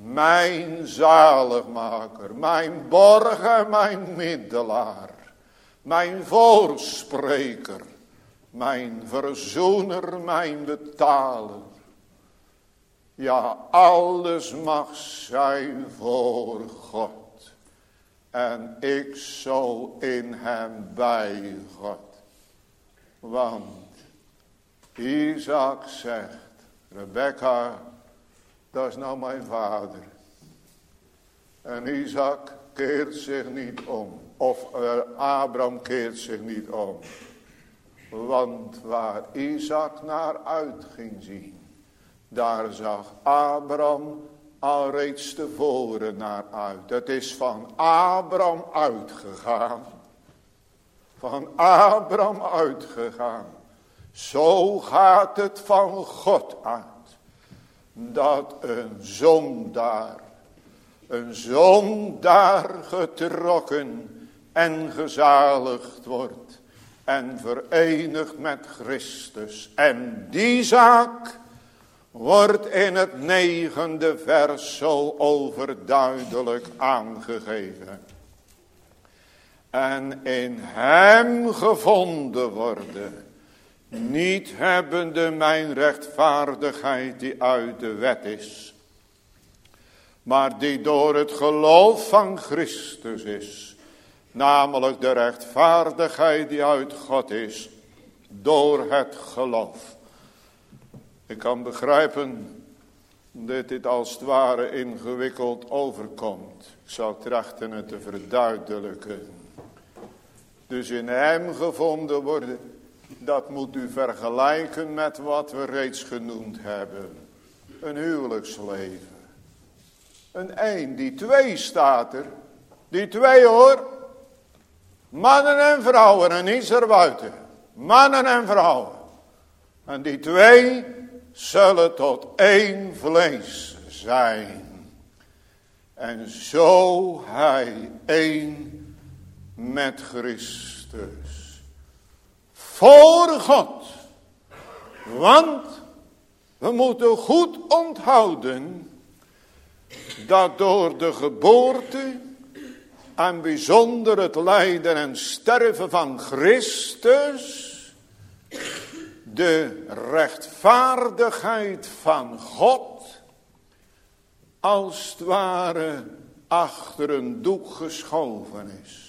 mijn zaligmaker, mijn borg en mijn middelaar, mijn voorspreker, mijn verzoener, mijn betaler. Ja, alles mag zijn voor God. En ik zo in hem bij God. Want Isaac zegt, Rebecca, dat is nou mijn vader. En Isaac keert zich niet om. Of Abraham keert zich niet om. Want waar Isaac naar uit ging zien, daar zag Abraham al reeds tevoren naar uit. Het is van Abraham uitgegaan. Van Abraham uitgegaan. Zo gaat het van God uit. Dat een zondaar getrokken en gezaligd wordt. En verenigd met Christus. En die zaak wordt in het 9e vers zo overduidelijk aangegeven. En in hem gevonden worden, niet hebbende mijn rechtvaardigheid die uit de wet is, maar die door het geloof van Christus is, namelijk de rechtvaardigheid die uit God is, door het geloof. Ik kan begrijpen dat dit als het ware ingewikkeld overkomt. Ik zal trachten het te verduidelijken. Dus in hem gevonden worden, dat moet u vergelijken met wat we reeds genoemd hebben. Een huwelijksleven. Die twee staat er. Die twee hoor. Mannen en vrouwen en niets erbuiten. Mannen en vrouwen. En die twee zullen tot één vlees zijn. En zo hij één met Christus. Voor God. Want we moeten goed onthouden dat door de geboorte en bijzonder het lijden en sterven van Christus de rechtvaardigheid van God als het ware achter een doek geschoven is.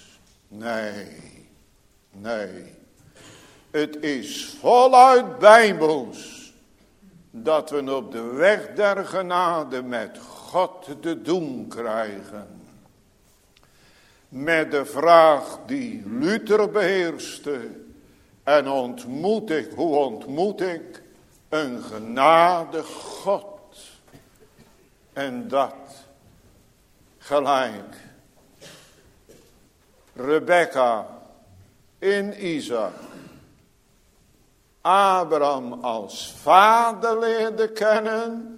Nee. Het is voluit bijbels dat we op de weg der genade met God te doen krijgen. Met de vraag die Luther beheerste. En hoe ontmoet ik een genadig God? En dat gelijk Rebecca in Isaac Abraham als vader leerde kennen.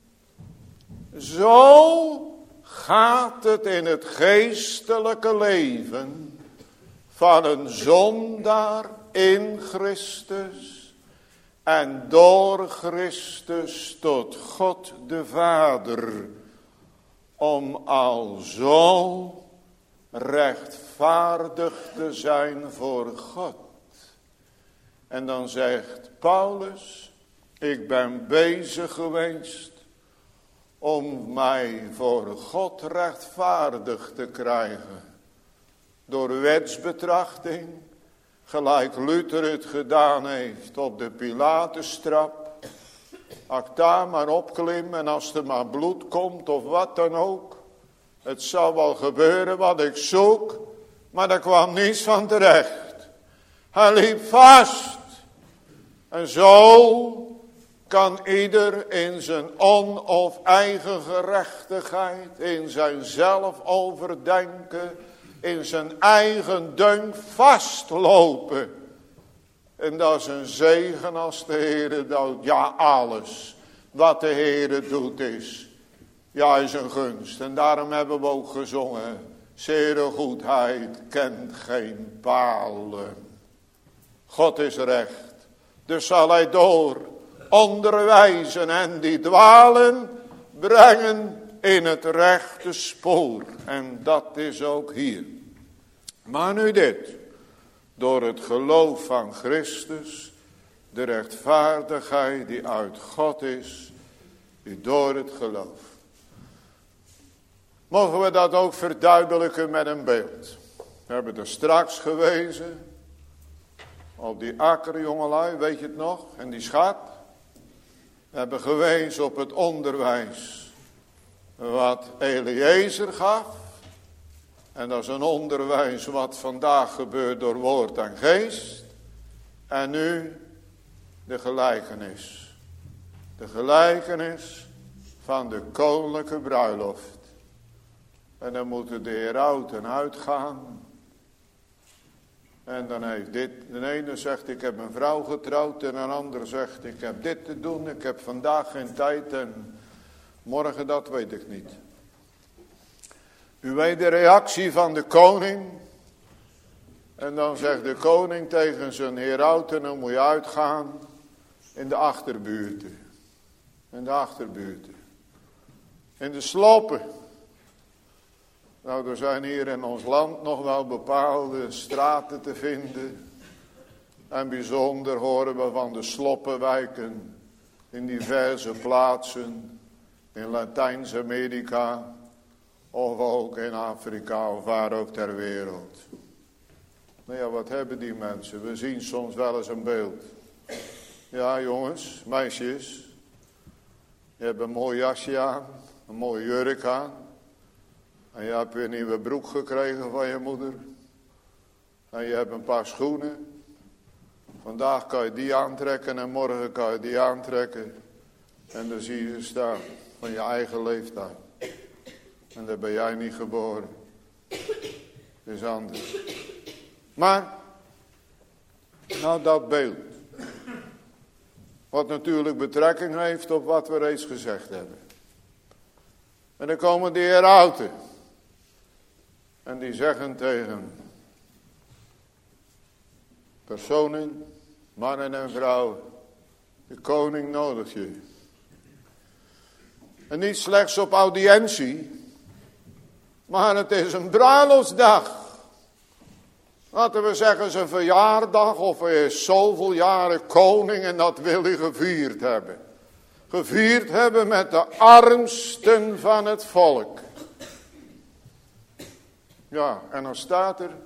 Zo gaat het in het geestelijke leven van een zondaar in Christus en door Christus tot God de Vader, om al zo rechtvaardig te zijn voor God. En dan zegt Paulus, ik ben bezig geweest om mij voor God rechtvaardig te krijgen. Door wetsbetrachting, gelijk Luther het gedaan heeft op de Pilatustrap. Als ik daar maar opklim en als er maar bloed komt of wat dan ook. Het zal wel gebeuren wat ik zoek, maar daar kwam niets van terecht. Hij liep vast. En zo kan ieder in zijn of eigen gerechtigheid, in zijn zelfoverdenken, in zijn eigen dunk vastlopen. En dat is een zegen als de Heere doet. Ja, alles wat de Heere doet is een gunst. En daarom hebben we ook gezongen, zere goedheid kent geen palen. God is recht. Dus zal hij door onderwijzen en die dwalen brengen in het rechte spoor. En dat is ook hier. Maar nu dit. Door het geloof van Christus, de rechtvaardigheid die uit God is, die door het geloof. Mogen we dat ook verduidelijken met een beeld. We hebben er straks gewezen op die akker, jongelui, weet je het nog? En die schat. We hebben gewezen op het onderwijs wat Eliezer gaf. En dat is een onderwijs wat vandaag gebeurt door woord en geest. En nu de gelijkenis. De gelijkenis van de koninklijke bruiloft. En dan moeten de herauten uitgaan. En dan heeft dit, de ene zegt ik heb een vrouw getrouwd en een ander zegt ik heb dit te doen. Ik heb vandaag geen tijd en morgen dat weet ik niet. U weet de reactie van de koning. En dan zegt de koning tegen zijn herauten, dan moet je uitgaan in de achterbuurten. In de achterbuurten. In de sloppen. Nou, er zijn hier in ons land nog wel bepaalde straten te vinden. En bijzonder horen we van de sloppenwijken in diverse plaatsen. In Latijns-Amerika. Of ook in Afrika of waar ook ter wereld. Nou ja, wat hebben die mensen? We zien soms wel eens een beeld. Ja, jongens, meisjes. Je hebt een mooi jasje aan. Een mooie jurk aan. En je hebt weer een nieuwe broek gekregen van je moeder. En je hebt een paar schoenen. Vandaag kan je die aantrekken en morgen kan je die aantrekken. En dan zie je ze staan van je eigen leeftijd. En daar ben jij niet geboren. Dat is anders. Maar, nou dat beeld. Wat natuurlijk betrekking heeft op wat we reeds gezegd hebben. En dan komen die herauten. En die zeggen tegen personen, mannen en vrouwen. De koning nodigt je. En niet slechts op audiëntie. Maar het is een bruiloftsdag. Laten we zeggen zijn verjaardag of hij is zoveel jaren koning en dat wil hij gevierd hebben. Gevierd hebben met de armsten van het volk. Ja, en dan staat er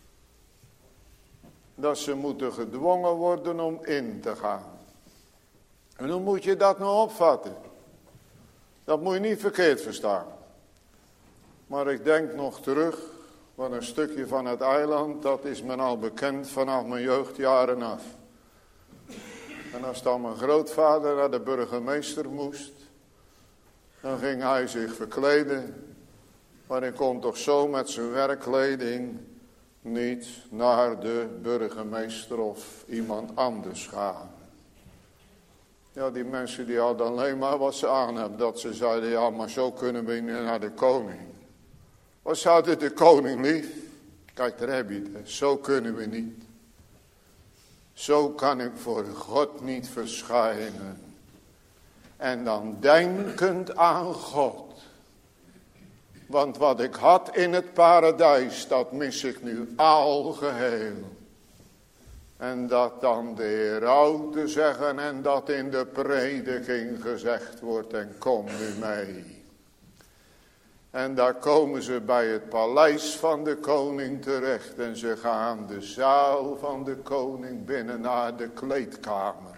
dat ze moeten gedwongen worden om in te gaan. En hoe moet je dat nou opvatten? Dat moet je niet verkeerd verstaan. Maar ik denk nog terug, want een stukje van het eiland, dat is me al bekend vanaf mijn jeugdjaren af. En als dan mijn grootvader naar de burgemeester moest, dan ging hij zich verkleden. Maar hij kon toch zo met zijn werkkleding niet naar de burgemeester of iemand anders gaan. Ja, die mensen die hadden alleen maar wat ze aan hebben. Dat ze zeiden, ja, maar zo kunnen we niet naar de koning. Wat zou de koning lief? Kijk, daar heb je het. Zo kunnen we niet. Zo kan ik voor God niet verschijnen. En dan denkend aan God. Want wat ik had in het paradijs, dat mis ik nu al geheel. En dat dan de herauten zeggen en dat in de prediking gezegd wordt en kom nu mee. En daar komen ze bij het paleis van de koning terecht en ze gaan de zaal van de koning binnen naar de kleedkamer.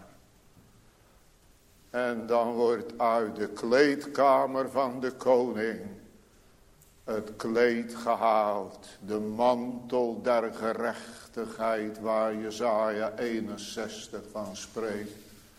En dan wordt uit de kleedkamer van de koning het kleed gehaald, de mantel der gerechtigheid waar Jesaja 61 van spreekt.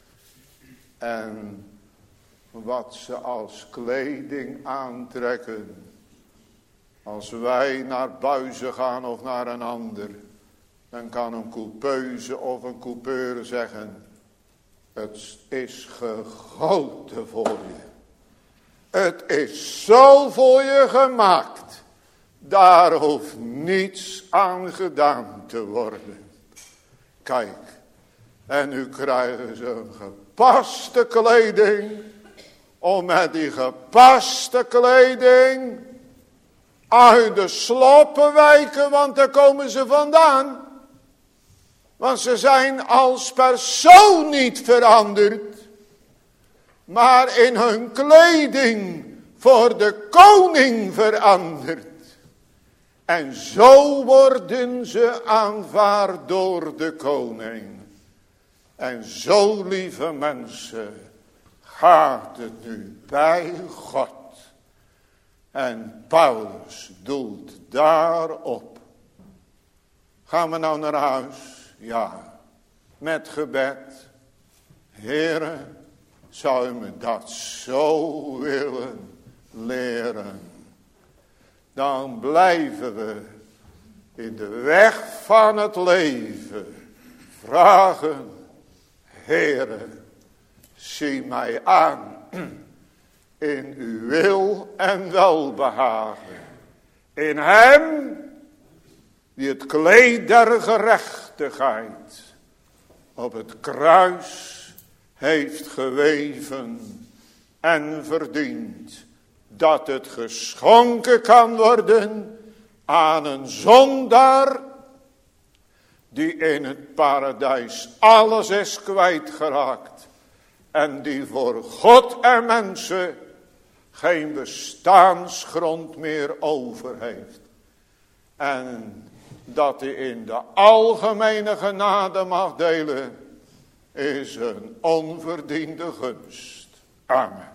En wat ze als kleding aantrekken, als wij naar Buizen gaan of naar een ander, dan kan een coupeuse of een coupeur zeggen, het is gegoten voor je. Het is zo voor je gemaakt. Daar hoeft niets aan gedaan te worden. Kijk, en nu krijgen ze een gepaste kleding. om met die gepaste kleding uit de sloppen wijken, want daar komen ze vandaan. Want ze zijn als persoon niet veranderd, maar in hun kleding voor de koning veranderd. En zo worden ze aanvaard door de koning. En zo, lieve mensen, gaat het nu bij God. En Paulus doelt daarop. Gaan we nou naar huis? Ja, met gebed. Heere, zou u me dat zo willen leren? Dan blijven we in de weg van het leven vragen. Heere, zie mij aan in uw wil en welbehagen. In hem die het kleed der gerechtigheid op het kruis heeft geweven en verdiend. Dat het geschonken kan worden aan een zondaar die in het paradijs alles is kwijtgeraakt. En die voor God en mensen geen bestaansgrond meer over heeft. En dat hij in de algemene genade mag delen, is een onverdiende gunst. Amen.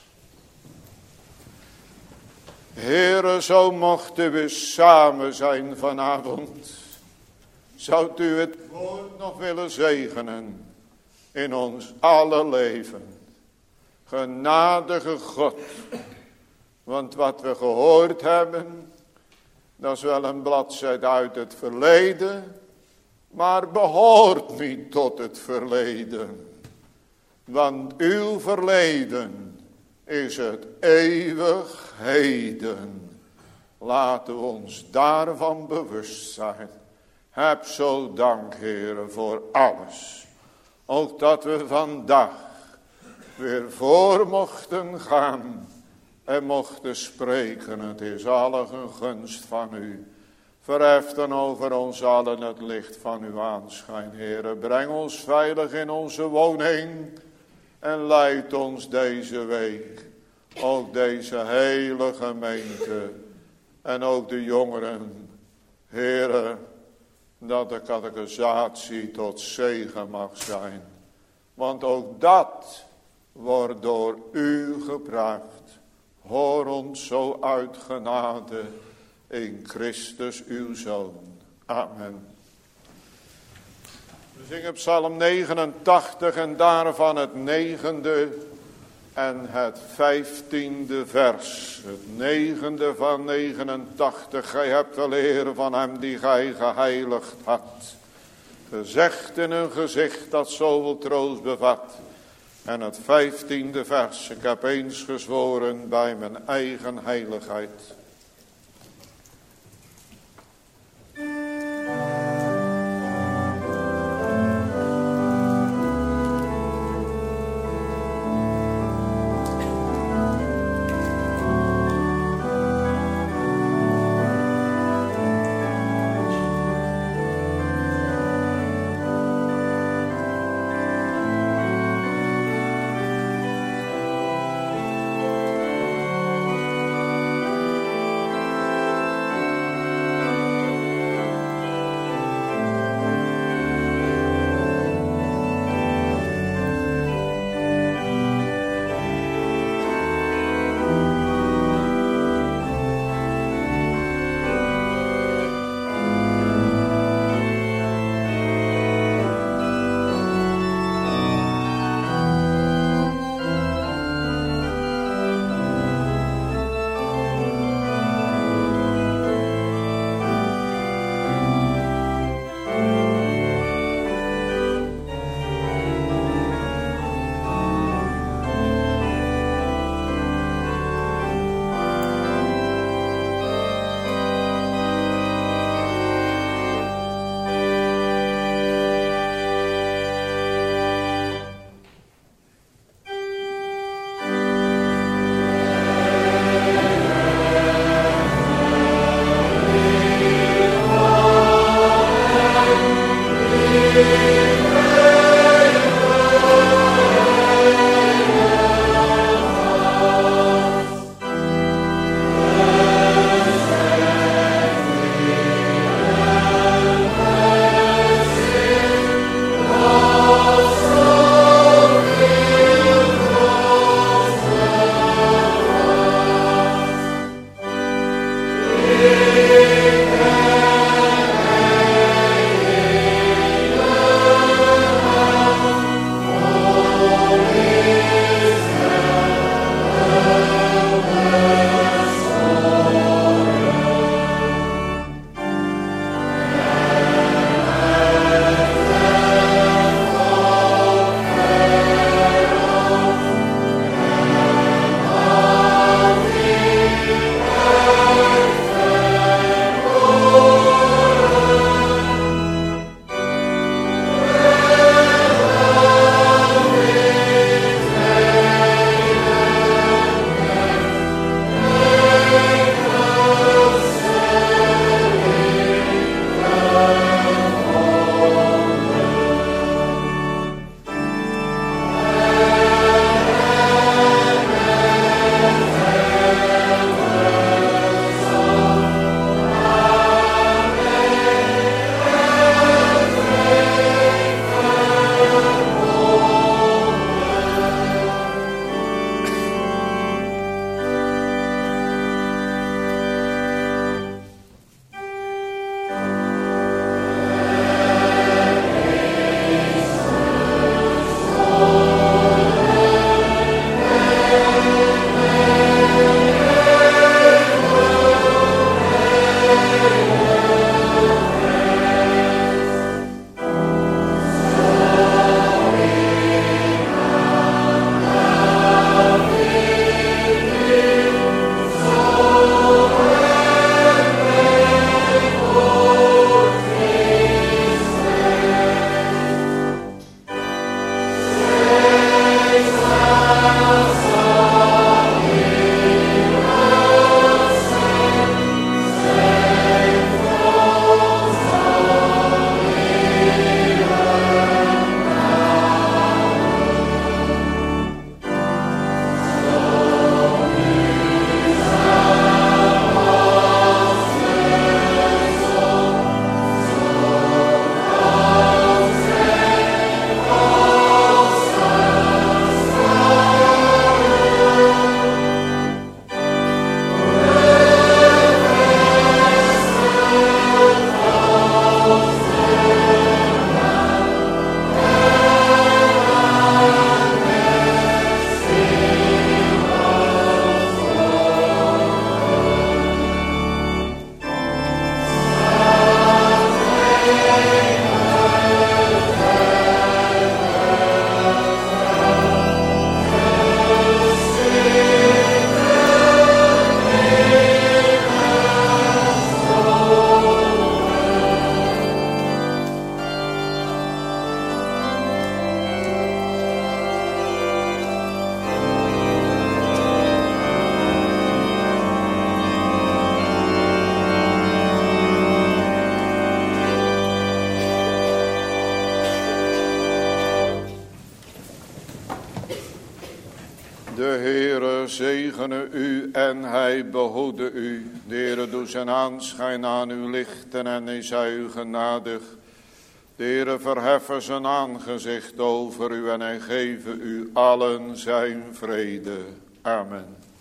Heere, zo mochten we samen zijn vanavond. Zou u het woord nog willen zegenen in ons alle leven. Genadige God. Want wat we gehoord hebben, dat is wel een bladzijde uit het verleden, maar behoort niet tot het verleden. Want uw verleden is het eeuwig heden. Laten we ons daarvan bewust zijn. Heb zo dank, Heere, voor alles. Ook dat we vandaag weer voor mochten gaan en mochten spreken. Het is allen een gunst van u. Verhef dan over ons allen het licht van uw aanschijn, Heere. Breng ons veilig in onze woning en leid ons deze week. Ook deze hele gemeente en ook de jongeren, Heere, dat de catechisatie tot zegen mag zijn. Want ook dat wordt door u gebracht. Hoor ons zo uit genade in Christus uw Zoon. Amen. We zingen Psalm 89 en daarvan het 9e en het 15e vers. Het 9e van 89. Gij hebt wel eer van hem die gij geheiligd had. Gezegd in een gezicht dat zoveel troost bevat. En het 15e vers. Ik heb eens gezworen bij mijn eigen heiligheid. De Heere zegene u en hij behoede u. De Heere doe zijn aanschijn aan u lichten en is hij u genadig. De Heere verheffen zijn aangezicht over u en hij geven u allen zijn vrede. Amen.